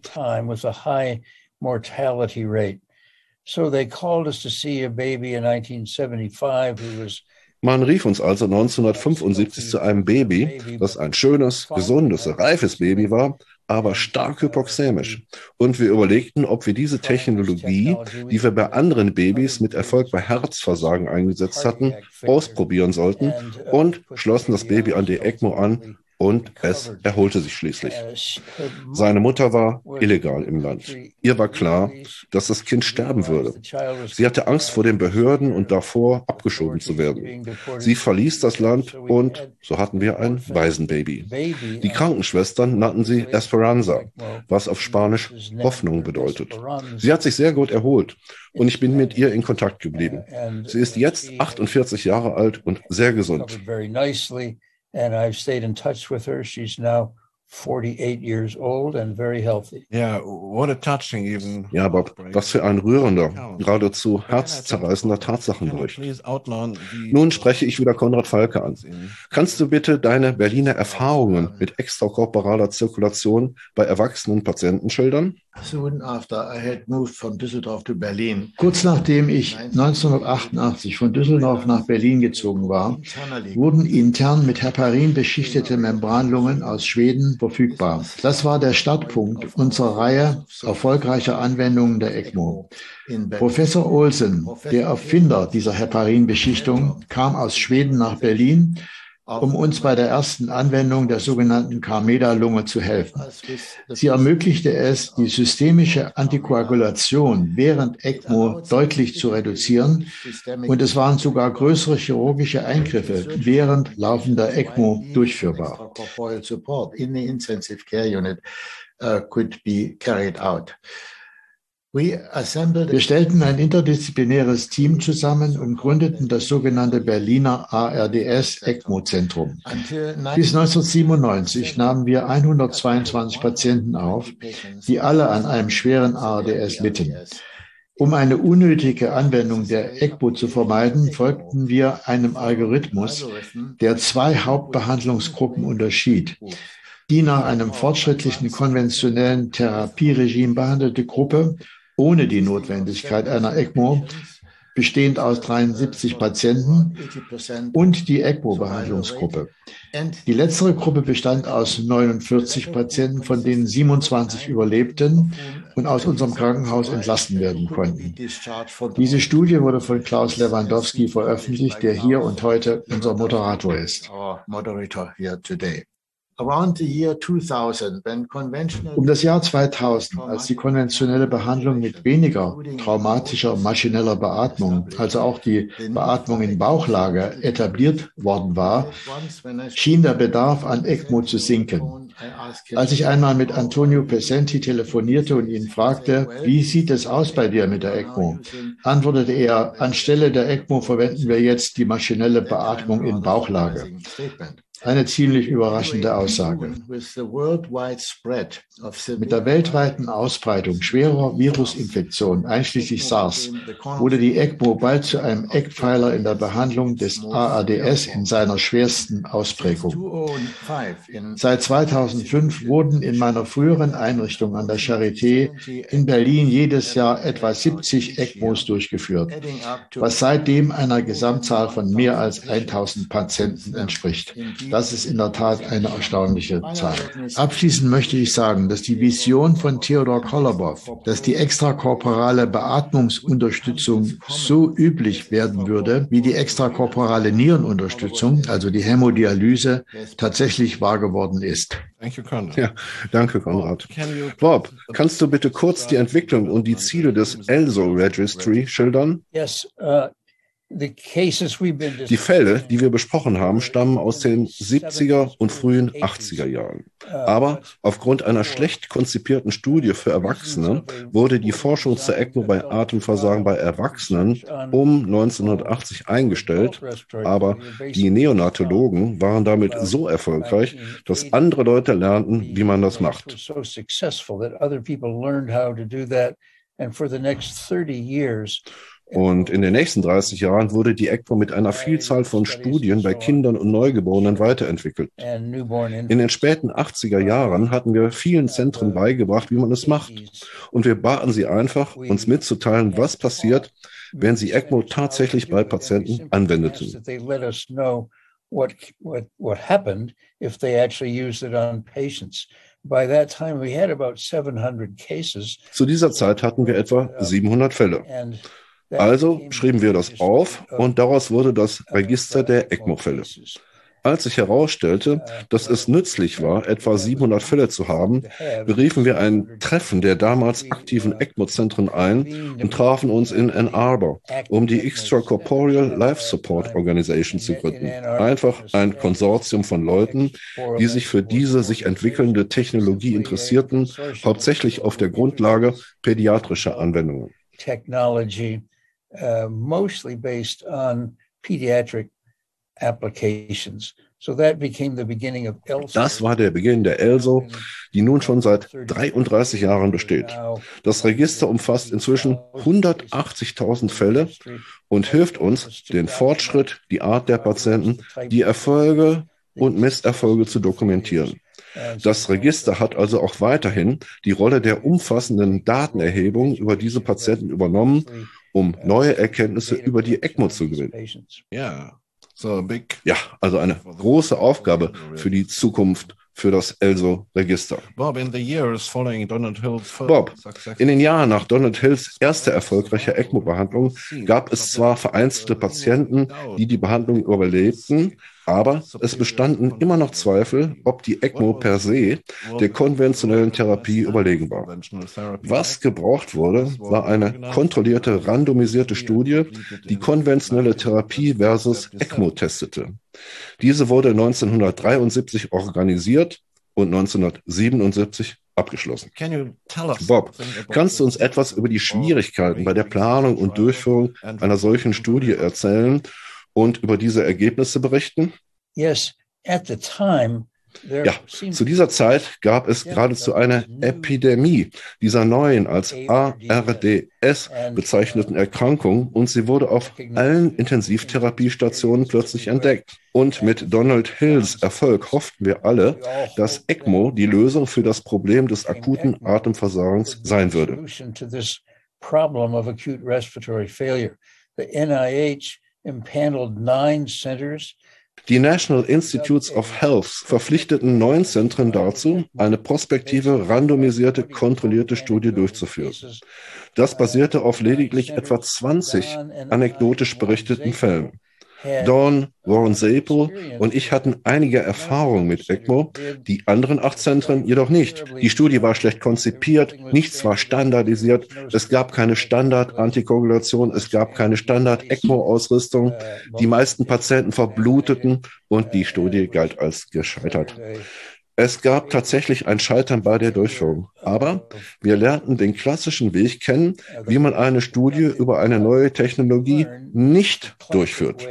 Speaker 7: So they called us to see a baby in nineteen seventy-five who was
Speaker 2: Man rief uns also neunzehnhundertfünfundsiebzig zu einem Baby, das ein schönes, gesundes, reifes Baby war, aber stark hypoxämisch. Und wir überlegten, ob wir diese Technologie, die wir bei anderen Babys mit Erfolg bei Herzversagen eingesetzt hatten, ausprobieren sollten und schlossen das Baby an die ECMO an. Und es erholte sich schließlich. Seine Mutter war illegal im Land. Ihr war klar, dass das Kind sterben würde. Sie hatte Angst vor den Behörden und davor, abgeschoben zu werden. Sie verließ das Land und so hatten wir ein Waisenbaby. Die Krankenschwestern nannten sie Esperanza, was auf Spanisch Hoffnung bedeutet. Sie hat sich sehr gut erholt und ich bin mit ihr in Kontakt geblieben. Sie ist jetzt achtundvierzig Jahre alt und sehr gesund.
Speaker 7: And I've stayed in touch with her. She's now forty-eight years old and very healthy.
Speaker 4: Yeah, what a touching even.
Speaker 2: Ja, Bob, was für ein rührender, geradezu herzzerreißender Tatsachenbericht. Nun spreche ich wieder Konrad Falke an. Kannst du bitte deine Berliner Erfahrungen mit extrakorporaler Zirkulation bei erwachsenen Patienten schildern?
Speaker 6: Soon after I had moved from Düsseldorf to Berlin. Kurz nachdem ich neunzehnhundertachtundachtzig von Düsseldorf nach Berlin gezogen war, wurden intern mit Heparin beschichtete Membranlungen aus Schweden verfügbar. Das war der Startpunkt unserer Reihe erfolgreicher Anwendungen der ECMO. Professor Olsen, der Erfinder dieser Heparinbeschichtung, kam aus Schweden nach Berlin, um uns bei der ersten Anwendung der sogenannten Carmeda-Lunge zu helfen. Sie ermöglichte es, die systemische Antikoagulation während ECMO deutlich zu reduzieren und es waren sogar größere chirurgische Eingriffe während laufender ECMO durchführbar. Wir stellten ein interdisziplinäres Team zusammen und gründeten das sogenannte Berliner A R D S-ECMO-Zentrum. Bis neunzehnhundertsiebenundneunzig nahmen wir hundertzweiundzwanzig Patienten auf, die alle an einem schweren A R D S litten. Um eine unnötige Anwendung der ECMO zu vermeiden, folgten wir einem Algorithmus, der zwei Hauptbehandlungsgruppen unterschied. Die nach einem fortschrittlichen konventionellen Therapieregime behandelte Gruppe ohne die Notwendigkeit einer ECMO, bestehend aus dreiundsiebzig Patienten, und die ECMO-Behandlungsgruppe. Die letztere Gruppe bestand aus neunundvierzig Patienten, von denen siebenundzwanzig überlebten und aus unserem Krankenhaus entlassen werden konnten. Diese Studie wurde von Klaus Lewandowski veröffentlicht, der hier und heute unser Moderator ist. Um das Jahr zweitausend, als die konventionelle Behandlung mit weniger traumatischer maschineller Beatmung, also auch die Beatmung in Bauchlage, etabliert worden war, schien der Bedarf an ECMO zu sinken. Als ich einmal mit Antonio Pesenti telefonierte und ihn fragte, wie sieht es aus bei dir mit der ECMO, antwortete er, anstelle der ECMO verwenden wir jetzt die maschinelle Beatmung in Bauchlage. Eine ziemlich überraschende Aussage. Mit der weltweiten Ausbreitung schwerer Virusinfektionen, einschließlich SARS, wurde die ECMO bald zu einem Eckpfeiler in der Behandlung des A R D S in seiner schwersten Ausprägung. Seit zweitausendfünf wurden in meiner früheren Einrichtung an der Charité in Berlin jedes Jahr etwa siebzig ECMOs durchgeführt, was seitdem einer Gesamtzahl von mehr als tausend Patienten entspricht. Das ist in der Tat eine erstaunliche Zahl. Abschließend möchte ich sagen, dass die Vision von Theodor Kolobow, dass die extrakorporale Beatmungsunterstützung so üblich werden würde, wie die extrakorporale Nierenunterstützung, also die Hämodialyse, tatsächlich wahr geworden ist.
Speaker 2: Ja, danke, Konrad. Bob, kannst du bitte kurz die Entwicklung und die Ziele des E L S O Registry schildern?
Speaker 7: Yes, uh
Speaker 2: Die Fälle, die wir besprochen haben, stammen aus den siebziger und frühen achtziger Jahren. Aber aufgrund einer schlecht konzipierten Studie für Erwachsene wurde die Forschung zur ECMO bei Atemversagen bei Erwachsenen um neunzehnhundertachtzig eingestellt. Aber die Neonatologen waren damit so erfolgreich, dass andere Leute lernten, wie man das macht. Und in den nächsten dreißig Jahren wurde die ECMO mit einer Vielzahl von Studien bei Kindern und Neugeborenen weiterentwickelt. In den späten achtziger Jahren hatten wir vielen Zentren beigebracht, wie man es macht. Und wir baten sie einfach, uns mitzuteilen, was passiert, wenn sie ECMO tatsächlich bei Patienten anwendeten.
Speaker 7: By that time we had about seven hundred cases.
Speaker 2: Zu dieser Zeit hatten wir etwa siebenhundert Fälle. Also schrieben wir das auf und daraus wurde das Register der ECMO-Fälle. Als sich herausstellte, dass es nützlich war, etwa siebenhundert Fälle zu haben, beriefen wir ein Treffen der damals aktiven ECMO-Zentren ein und trafen uns in Ann Arbor, um die Extracorporeal Life Support Organization zu gründen. Einfach ein Konsortium von Leuten, die sich für diese sich entwickelnde Technologie interessierten, hauptsächlich auf der Grundlage pädiatrischer Anwendungen.
Speaker 7: Technology, uh, mostly based on pediatric applications. So that became the beginning of ELSO.
Speaker 2: Das war der Beginn der ELSO, die nun schon seit dreiunddreißig Jahren besteht. Das Register umfasst inzwischen hundertachtzigtausend Fälle und hilft uns, den Fortschritt, die Art der Patienten, die Erfolge und Misserfolge zu dokumentieren. Das Register hat also auch weiterhin die Rolle der umfassenden Datenerhebung über diese Patienten übernommen, um neue Erkenntnisse über die ECMO zu gewinnen.
Speaker 4: Ja. So big.
Speaker 2: Ja, also eine große Aufgabe für die Zukunft, für das ELSO-Register.
Speaker 4: Bob, in the years following Donald Hill's
Speaker 2: Bob, in den Jahren nach Donald Hills erster erfolgreicher ECMO-Behandlung gab es zwar vereinzelte Patienten, die die Behandlung überlebten, aber es bestanden immer noch Zweifel, ob die ECMO per se der konventionellen Therapie überlegen war. Was gebraucht wurde, war eine kontrollierte, randomisierte Studie, die konventionelle Therapie versus ECMO testete. Diese wurde neunzehnhundertdreiundsiebzig organisiert und neunzehnhundertsiebenundsiebzig abgeschlossen. Bob, kannst du uns etwas über die Schwierigkeiten bei der Planung und Durchführung einer solchen Studie erzählen und über diese Ergebnisse berichten?
Speaker 7: Yes, at the time.
Speaker 2: Ja, zu dieser Zeit gab es geradezu eine Epidemie dieser neuen als A R D S bezeichneten Erkrankung und sie wurde auf allen Intensivtherapiestationen plötzlich entdeckt. Und mit Donald Hills Erfolg hofften wir alle, dass ECMO die Lösung für das Problem des akuten Atemversagens sein würde. Die National Institutes of Health verpflichteten neun Zentren dazu, eine prospektive, randomisierte, kontrollierte Studie durchzuführen. Das basierte auf lediglich etwa zwanzig anekdotisch berichteten Fällen. Dawn, Warren Zapel und ich hatten einige Erfahrungen mit ECMO, die anderen acht Zentren jedoch nicht. Die Studie war schlecht konzipiert, nichts war standardisiert, es gab keine Standard-Antikoagulation, es gap keine Standard-ECMO-Ausrüstung, die meisten Patienten verbluteten und die Studie galt als gescheitert. Es gab tatsächlich ein Scheitern bei der Durchführung, aber wir lernten den klassischen Weg kennen, wie man eine Studie über eine neue Technologie nicht durchführt.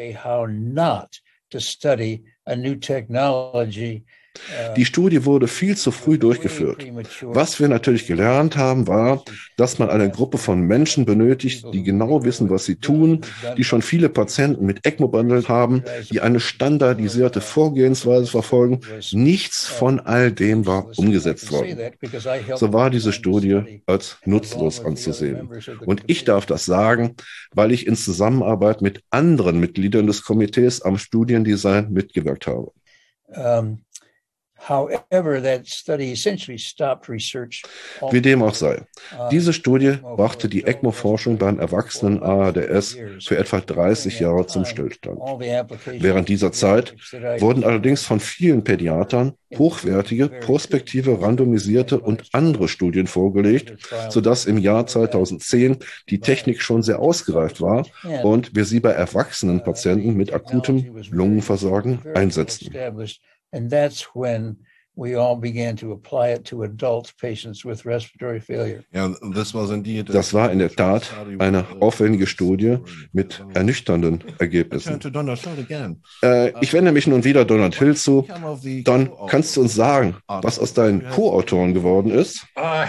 Speaker 2: Die Studie wurde viel zu früh durchgeführt. Was wir natürlich gelernt haben, war, dass man eine Gruppe von Menschen benötigt, die genau wissen, was sie tun, die schon viele Patienten mit ECMO behandelt haben, die eine standardisierte Vorgehensweise verfolgen. Nichts von all dem war umgesetzt worden. So war diese Studie als nutzlos anzusehen. Und ich darf das sagen, weil ich in Zusammenarbeit mit anderen Mitgliedern des Komitees am Studiendesign mitgewirkt habe.
Speaker 7: Um. However, that study essentially stopped research.
Speaker 2: Wie dem auch sei. Diese Studie brachte die ECMO-Forschung beim erwachsenen A R D S für etwa dreißig Jahre zum Stillstand. Während dieser Zeit wurden allerdings von vielen Pädiatern hochwertige, prospektive, randomisierte und andere Studien vorgelegt, sodass im Jahr zweitausendzehn die Technik schon sehr ausgereift war und wir sie bei erwachsenen Patienten mit akutem Lungenversagen einsetzten.
Speaker 7: And that's when we all began to apply it to adult patients with respiratory failure.
Speaker 2: Das war in der Tat eine aufwendige Studie mit ernüchternden Ergebnissen. Äh, ich wende mich nun wieder Donald Hill zu. Don, kannst du uns sagen, was aus deinen Co-Autoren geworden ist?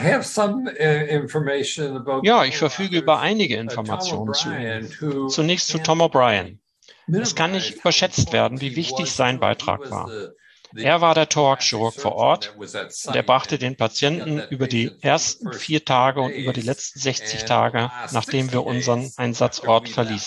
Speaker 5: Ja, ich verfüge über einige Informationen zu ihm. Zunächst zu Tom O'Brien. Es kann nicht überschätzt werden, wie wichtig sein Beitrag war. Er war der Thoraxchirurg vor Ort und er brachte den Patienten über die ersten vier Tage und über die letzten sechzig Tage, nachdem wir unseren Einsatzort verließen.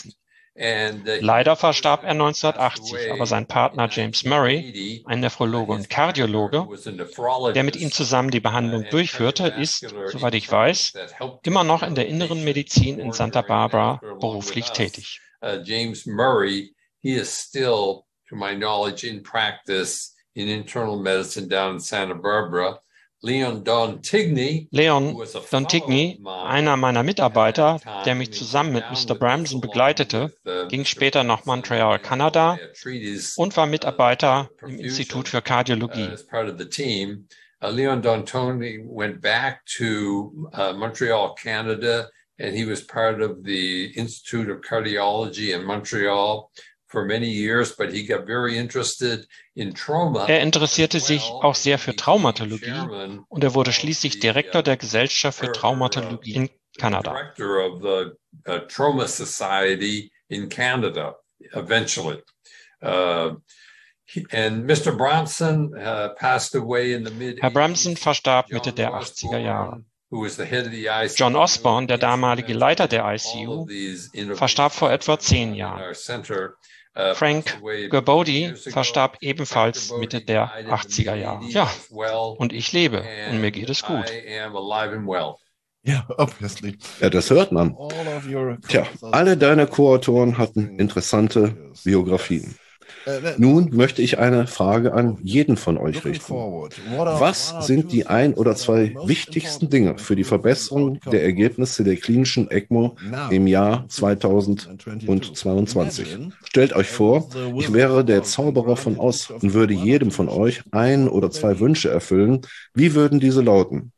Speaker 5: Leider verstarb er neunzehnhundertachtzig, aber sein Partner James Murray, ein Nephrologe und Kardiologe, der mit ihm zusammen die Behandlung durchführte, ist, soweit ich weiß, immer noch in der inneren Medizin in Santa Barbara beruflich tätig.
Speaker 3: James Murray, he is still, to my knowledge, in practice in internal medicine down in Santa Barbara. Leon Dontigny,
Speaker 5: Leon Dontigny, einer meiner Mitarbeiter, der mich zusammen mit Mister Bramson begleitete, ging später nach Montreal, Kanada und war Mitarbeiter im Institut für Kardiologie.
Speaker 3: Leon Dontigny went back to uh, Montreal, Canada, and he was part of the Institute of Cardiology in Montreal for many years, but he got very interested in trauma.
Speaker 5: Er interessierte sich auch sehr für Traumatologie und er wurde schließlich Direktor der Gesellschaft für Traumatologie in Kanada.
Speaker 3: Director of the uh, Trauma Society in Canada, eventually. Uh, he, and Mister Bramson uh, passed away in the mid.
Speaker 5: Herr Bramson verstarb Mitte der achtziger Jahre. John Osborne, der damalige Leiter der I C U, verstarb vor etwa zehn Jahren. Frank Gerbode verstarb ebenfalls Mitte der achtziger Jahre. Ja, und ich lebe und mir geht es gut.
Speaker 2: Ja, obviously. Ja, das hört man. Tja, alle deine Co-Autoren hatten interessante Biografien. Nun möchte ich eine Frage an jeden von euch richten. Was sind die ein oder zwei wichtigsten Dinge für die Verbesserung der Ergebnisse der klinischen ECMO im Jahr zweitausendzweiundzwanzig? Stellt euch vor, ich wäre der Zauberer von Oz und würde jedem von euch ein oder zwei Wünsche erfüllen. Wie würden diese lauten?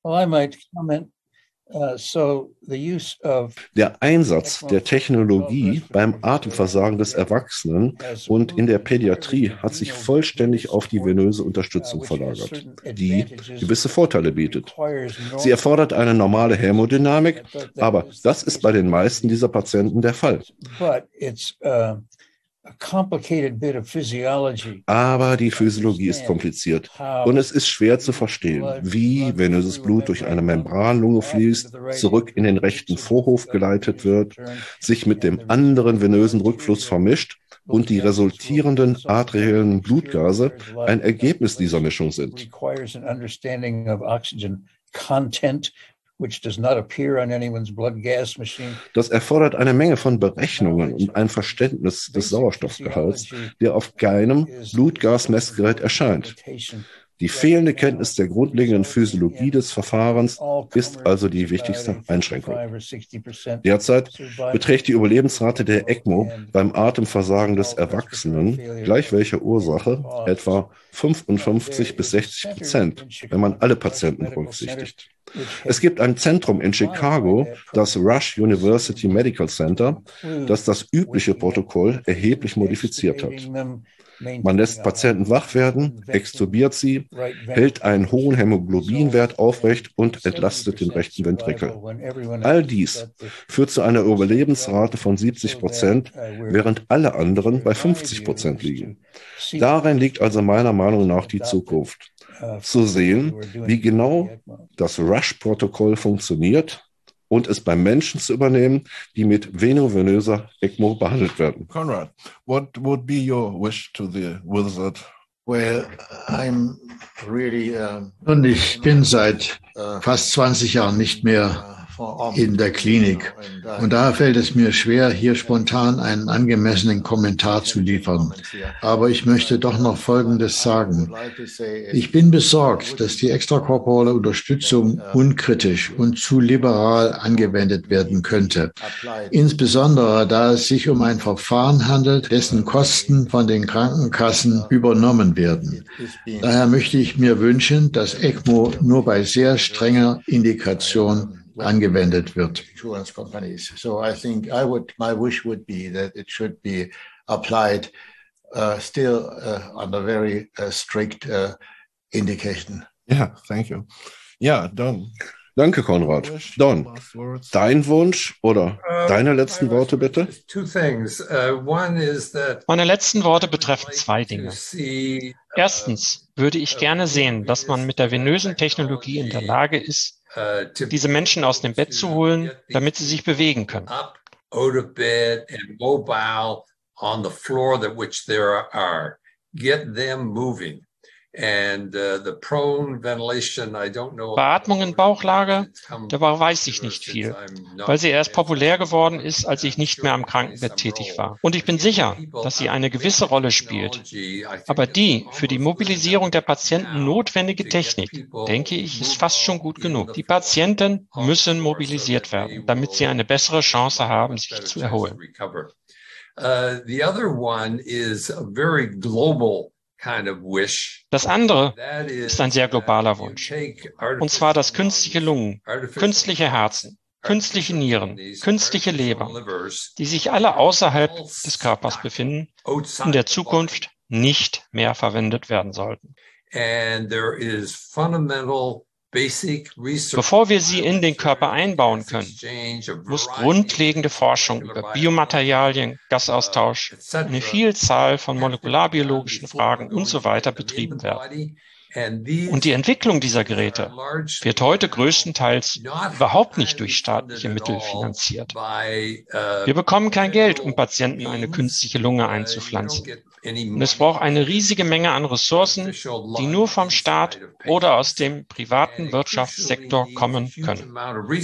Speaker 2: Der Einsatz der Technologie beim Atemversagen des Erwachsenen und in der Pädiatrie hat sich vollständig auf die venöse Unterstützung verlagert, die gewisse Vorteile bietet. Sie erfordert eine normale Hämodynamik, aber das ist bei den meisten dieser Patienten der Fall. Aber die Physiologie ist kompliziert und es ist schwer zu verstehen, wie venöses Blut durch eine Membranlunge fließt, zurück in den rechten Vorhof geleitet wird, sich mit dem anderen venösen Rückfluss vermischt und die resultierenden arteriellen Blutgase ein Ergebnis dieser Mischung sind. Das erfordert eine Menge von Berechnungen und ein Verständnis des Sauerstoffgehalts, der auf keinem Blutgasmessgerät erscheint. Die fehlende Kenntnis der grundlegenden Physiologie des Verfahrens ist also die wichtigste Einschränkung. Derzeit beträgt die Überlebensrate der ECMO beim Atemversagen des Erwachsenen, gleich welcher Ursache, etwa fünfundfünfzig bis sechzig Prozent, wenn man alle Patienten berücksichtigt. Es gibt ein Zentrum in Chicago, das Rush University Medical Center, das das übliche Protokoll erheblich modifiziert hat. Man lässt Patienten wach werden, extubiert sie, hält einen hohen Hämoglobinwert aufrecht und entlastet den rechten Ventrikel. All dies führt zu einer Überlebensrate von siebzig Prozent, während alle anderen bei fünfzig Prozent liegen. Darin liegt also meiner Meinung nach die Zukunft. Zu sehen, wie genau das Rush-Protokoll funktioniert und es bei Menschen zu übernehmen, die mit venovenöser ECMO behandelt werden.
Speaker 4: Conrad, what would be your wish to the wizard?
Speaker 6: Well, I'm really, uh, und ich bin seit fast zwanzig Jahren nicht mehr in der Klinik. Und daher fällt es mir schwer, hier spontan einen angemessenen Kommentar zu liefern. Aber ich möchte doch noch Folgendes sagen. Ich bin besorgt, dass die extrakorporale Unterstützung unkritisch und zu liberal angewendet werden könnte. Insbesondere, da es sich um ein Verfahren handelt, dessen Kosten von den Krankenkassen übernommen werden. Daher möchte ich mir wünschen, dass ECMO nur bei sehr strenger Indikation angewendet wird.
Speaker 8: So I think I would, my wish would be that it should be applied uh, still uh, under very uh, strict uh, indication.
Speaker 4: Yeah, thank you. Yeah, Don.
Speaker 2: Danke, Konrad. Don, dein Wunsch oder deine letzten Worte bitte?
Speaker 5: Meine letzten Worte betreffen zwei Dinge. Erstens würde ich gerne sehen, dass man mit der venösen Technologie in der Lage ist, diese Menschen aus dem Bett zu holen, damit sie sich bewegen können.
Speaker 3: out of bed and mobile on the floor that which they are. Get them moving. And, uh, the prone ventilation, I don't know.
Speaker 5: Beatmung in Bauchlage, darüber weiß ich nicht viel, weil sie erst populär geworden ist, als ich nicht mehr am Krankenbett tätig war. Und ich bin sicher, dass sie eine gewisse Rolle spielt. Aber die für die Mobilisierung der Patienten notwendige Technik, denke ich, ist fast schon gut genug. Die Patienten müssen mobilisiert werden, damit sie eine bessere Chance haben, sich zu erholen.
Speaker 3: Uh, the other one is a very global kind of wish.
Speaker 5: Das andere ist ein sehr globaler Wunsch. Und zwar, dass künstliche Lungen, künstliche Herzen, künstliche Nieren, künstliche Leber, die sich alle außerhalb des Körpers befinden, in der Zukunft nicht mehr verwendet werden sollten.
Speaker 3: And there is fundamental
Speaker 5: Bevor wir sie in den Körper einbauen können, muss grundlegende Forschung über Biomaterialien, Gasaustausch, eine Vielzahl von molekularbiologischen Fragen und so weiter betrieben werden. Und die Entwicklung dieser Geräte wird heute größtenteils überhaupt nicht durch staatliche Mittel finanziert. Wir bekommen kein Geld, um Patienten eine künstliche Lunge einzupflanzen. Und es braucht eine riesige Menge an Ressourcen, die nur vom Staat oder aus dem privaten Wirtschaftssektor kommen können.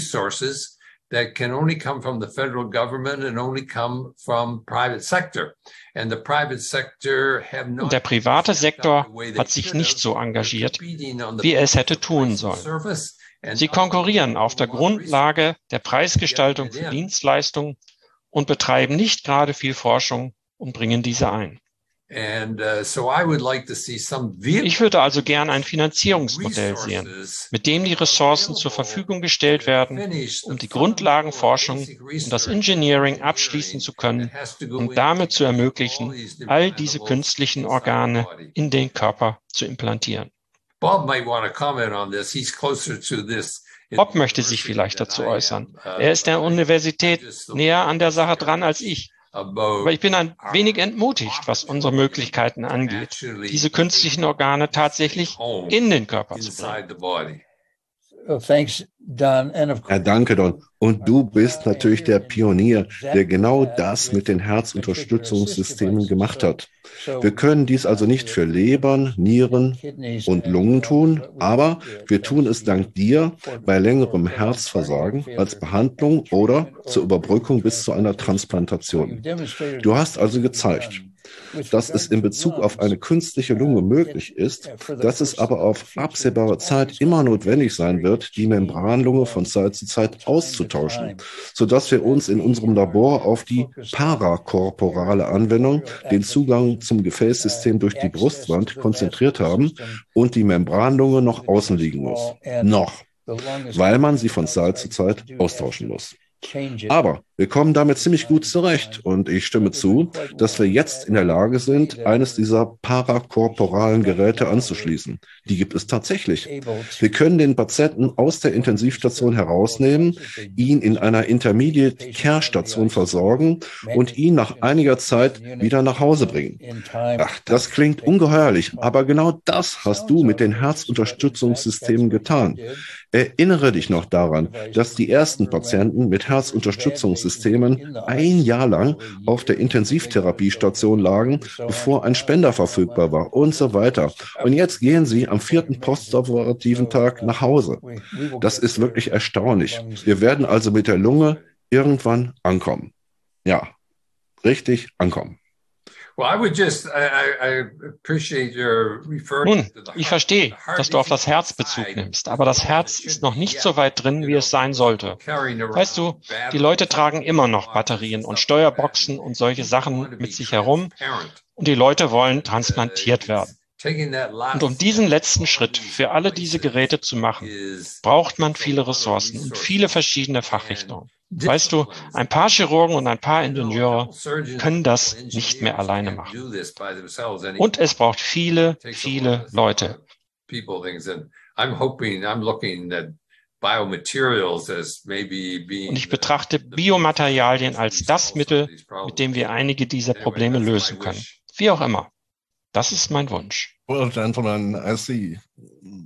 Speaker 3: That can only come from the federal government and only come from private sector. And the private sector have not.
Speaker 5: Und der private Sektor hat sich nicht so engagiert, wie er es hätte tun sollen. Sie konkurrieren auf der Grundlage der Preisgestaltung für Dienstleistungen und betreiben nicht gerade viel Forschung und bringen diese ein.
Speaker 3: And, uh, so I would like to see some
Speaker 5: ich würde also gern ein Finanzierungsmodell sehen, mit dem die Ressourcen zur Verfügung gestellt werden, um die Grundlagenforschung und das Engineering abschließen zu können und damit zu ermöglichen, all diese künstlichen Organe in den Körper zu implantieren.
Speaker 3: Bob might want to comment on this. He's closer to this.
Speaker 5: Bob möchte sich vielleicht dazu äußern. Er ist der Universität näher an der Sache dran als ich. Aber ich bin ein wenig entmutigt, was unsere Möglichkeiten angeht, diese künstlichen Organe tatsächlich in den Körper zu bringen.
Speaker 2: Ja, danke, Don. Und du bist natürlich der Pionier, der genau das mit den Herzunterstützungssystemen gemacht hat. Wir können dies also nicht für Lebern, Nieren und Lungen tun, aber wir tun es dank dir bei längerem Herzversagen als Behandlung oder zur Überbrückung bis zu einer Transplantation. Du hast also gezeigt, dass es in Bezug auf eine künstliche Lunge möglich ist, dass es aber auf absehbare Zeit immer notwendig sein wird, die Membranlunge von Zeit zu Zeit auszutauschen, sodass wir uns in unserem Labor auf die parakorporale Anwendung, den Zugang zum Gefäßsystem durch die Brustwand konzentriert haben und die Membranlunge noch außen liegen muss. Noch, weil man sie von Zeit zu Zeit austauschen muss. Aber wir kommen damit ziemlich gut zurecht und ich stimme zu, dass wir jetzt in der Lage sind, eines dieser parakorporalen Geräte anzuschließen. Die gibt es tatsächlich. Wir können den Patienten aus der Intensivstation herausnehmen, ihn in einer Intermediate Care Station versorgen und ihn nach einiger Zeit wieder nach Hause bringen. Ach, das klingt ungeheuerlich, aber genau das hast du mit den Herzunterstützungssystemen getan. Erinnere dich noch daran, dass die ersten Patienten mit Herzunterstützungssystemen ein Jahr lang auf der Intensivtherapiestation lagen, bevor ein Spender verfügbar war und so weiter. Und jetzt gehen sie am vierten postoperativen Tag nach Hause. Das ist wirklich erstaunlich. Wir werden also mit der Lunge irgendwann ankommen. Ja, richtig ankommen.
Speaker 5: Nun, ich verstehe, dass du auf das Herz Bezug nimmst, aber das Herz ist noch nicht so weit drin, wie es sein sollte. Weißt du, die Leute tragen immer noch Batterien und Steuerboxen und solche Sachen mit sich herum und die Leute wollen transplantiert werden. Und um diesen letzten Schritt für alle diese Geräte zu machen, braucht man viele Ressourcen und viele verschiedene Fachrichtungen. Weißt du, ein paar Chirurgen und ein paar Ingenieure können das nicht mehr alleine machen. Und es braucht viele, viele Leute. Und ich betrachte Biomaterialien als das Mittel, mit dem wir einige dieser Probleme lösen können. Wie auch immer. Das ist mein Wunsch.
Speaker 4: Well, gentlemen, I see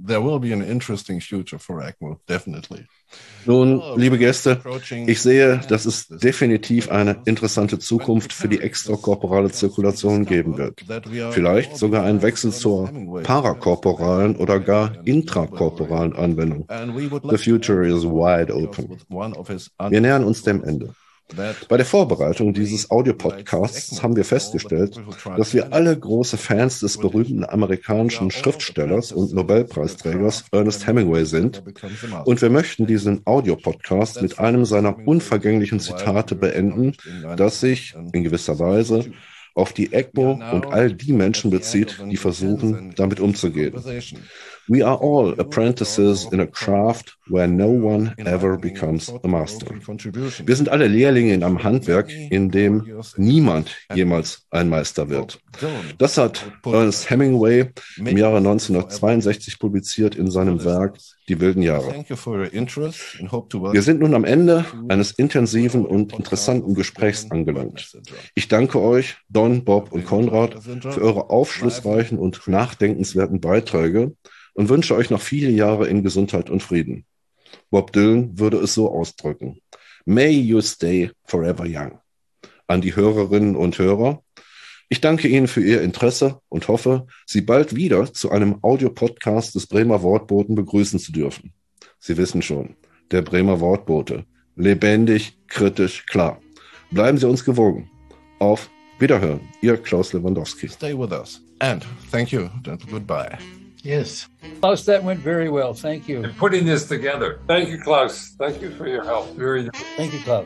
Speaker 4: there will be an interesting future for ECMO, definitely.
Speaker 2: Nun, liebe Gäste, ich sehe, dass es definitiv eine interessante Zukunft für die extrakorporale Zirkulation geben wird. Vielleicht sogar einen Wechsel zur parakorporalen oder gar intrakorporalen Anwendung. The future is wide open. Wir nähern uns dem Ende. Bei der Vorbereitung dieses Audiopodcasts haben wir festgestellt, dass wir alle große Fans des berühmten amerikanischen Schriftstellers und Nobelpreisträgers Ernest Hemingway sind und wir möchten diesen Audiopodcast mit einem seiner unvergänglichen Zitate beenden, das sich in gewisser Weise auf die ECMO und all die Menschen bezieht, die versuchen, damit umzugehen. We are all apprentices in a craft where no one ever becomes a master. Wir sind alle Lehrlinge in einem Handwerk, in dem niemand jemals ein Meister wird. Das hat Ernest Hemingway im Jahre neunzehnhundertzweiundsechzig publiziert in seinem Werk Die wilden Jahre. Wir sind nun am Ende eines intensiven und interessanten Gesprächs angelangt. Ich danke euch, Don, Bob und Konrad, für eure aufschlussreichen und nachdenkenswerten Beiträge und wünsche euch noch viele Jahre in Gesundheit und Frieden. Bob Dylan würde es so ausdrücken: May you stay forever young. An die Hörerinnen und Hörer, ich danke Ihnen für Ihr Interesse und hoffe, Sie bald wieder zu einem Audiopodcast des Bremer Wortboten begrüßen zu dürfen. Sie wissen schon, der Bremer Wortbote. Lebendig, kritisch, klar. Bleiben Sie uns gewogen. Auf Wiederhören. Ihr Klaus Lewandowski.
Speaker 4: Stay with us. And thank you and goodbye.
Speaker 8: Yes.
Speaker 7: Klaus, that went very well. Thank you.
Speaker 3: And putting this together. Thank you, Klaus. Thank you for your help. Very nice.
Speaker 7: Thank you, Klaus.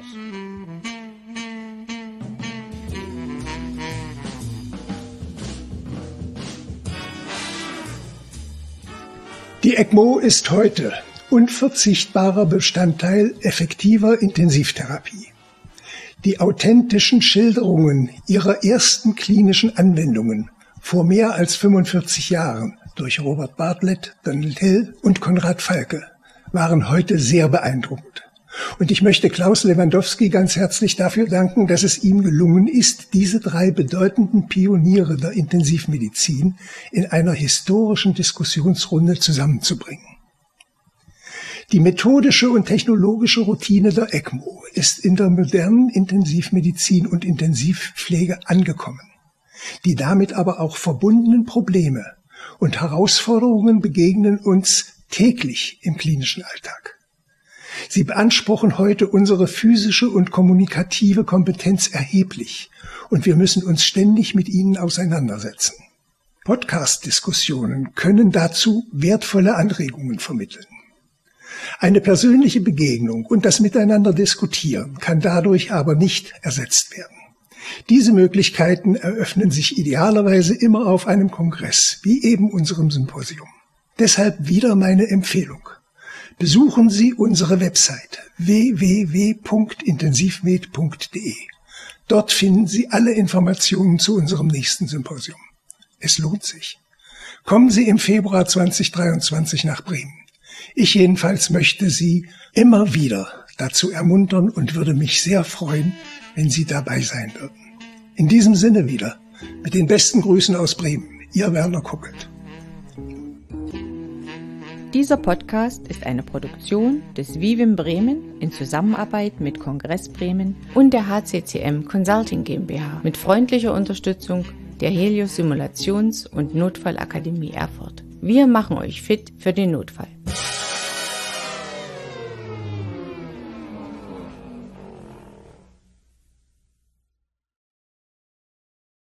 Speaker 1: Die ECMO ist heute unverzichtbarer Bestandteil effektiver Intensivtherapie. Die authentischen Schilderungen ihrer ersten klinischen Anwendungen vor mehr als fünfundvierzig Jahren durch Robert Bartlett, Donald Hill und Konrad Falke waren heute sehr beeindruckend. Und ich möchte Klaus Lewandowski ganz herzlich dafür danken, dass es ihm gelungen ist, diese drei bedeutenden Pioniere der Intensivmedizin in einer historischen Diskussionsrunde zusammenzubringen. Die methodische und technologische Routine der ECMO ist in der modernen Intensivmedizin und Intensivpflege angekommen. Die damit aber auch verbundenen Probleme und Herausforderungen begegnen uns täglich im klinischen Alltag. Sie beanspruchen heute unsere physische und kommunikative Kompetenz erheblich und wir müssen uns ständig mit ihnen auseinandersetzen. Podcast-Diskussionen können dazu wertvolle Anregungen vermitteln. Eine persönliche Begegnung und das Miteinander diskutieren kann dadurch aber nicht ersetzt werden. Diese Möglichkeiten eröffnen sich idealerweise immer auf einem Kongress, wie eben unserem Symposium. Deshalb wieder meine Empfehlung. Besuchen Sie unsere Website w w w punkt intensivmed punkt de. Dort finden Sie alle Informationen zu unserem nächsten Symposium. Es lohnt sich. Kommen Sie im Februar zweitausenddreiundzwanzig nach Bremen. Ich jedenfalls möchte Sie immer wieder dazu ermuntern und würde mich sehr freuen, wenn Sie dabei sein würden. In diesem Sinne wieder, mit den besten Grüßen aus Bremen, Ihr Werner Kuckelt.
Speaker 9: Dieser Podcast ist eine Produktion des Vivim Bremen in Zusammenarbeit mit Kongress Bremen und der H C C M Consulting GmbH mit freundlicher Unterstützung der Helios Simulations- und Notfallakademie Erfurt. Wir machen euch fit für den Notfall.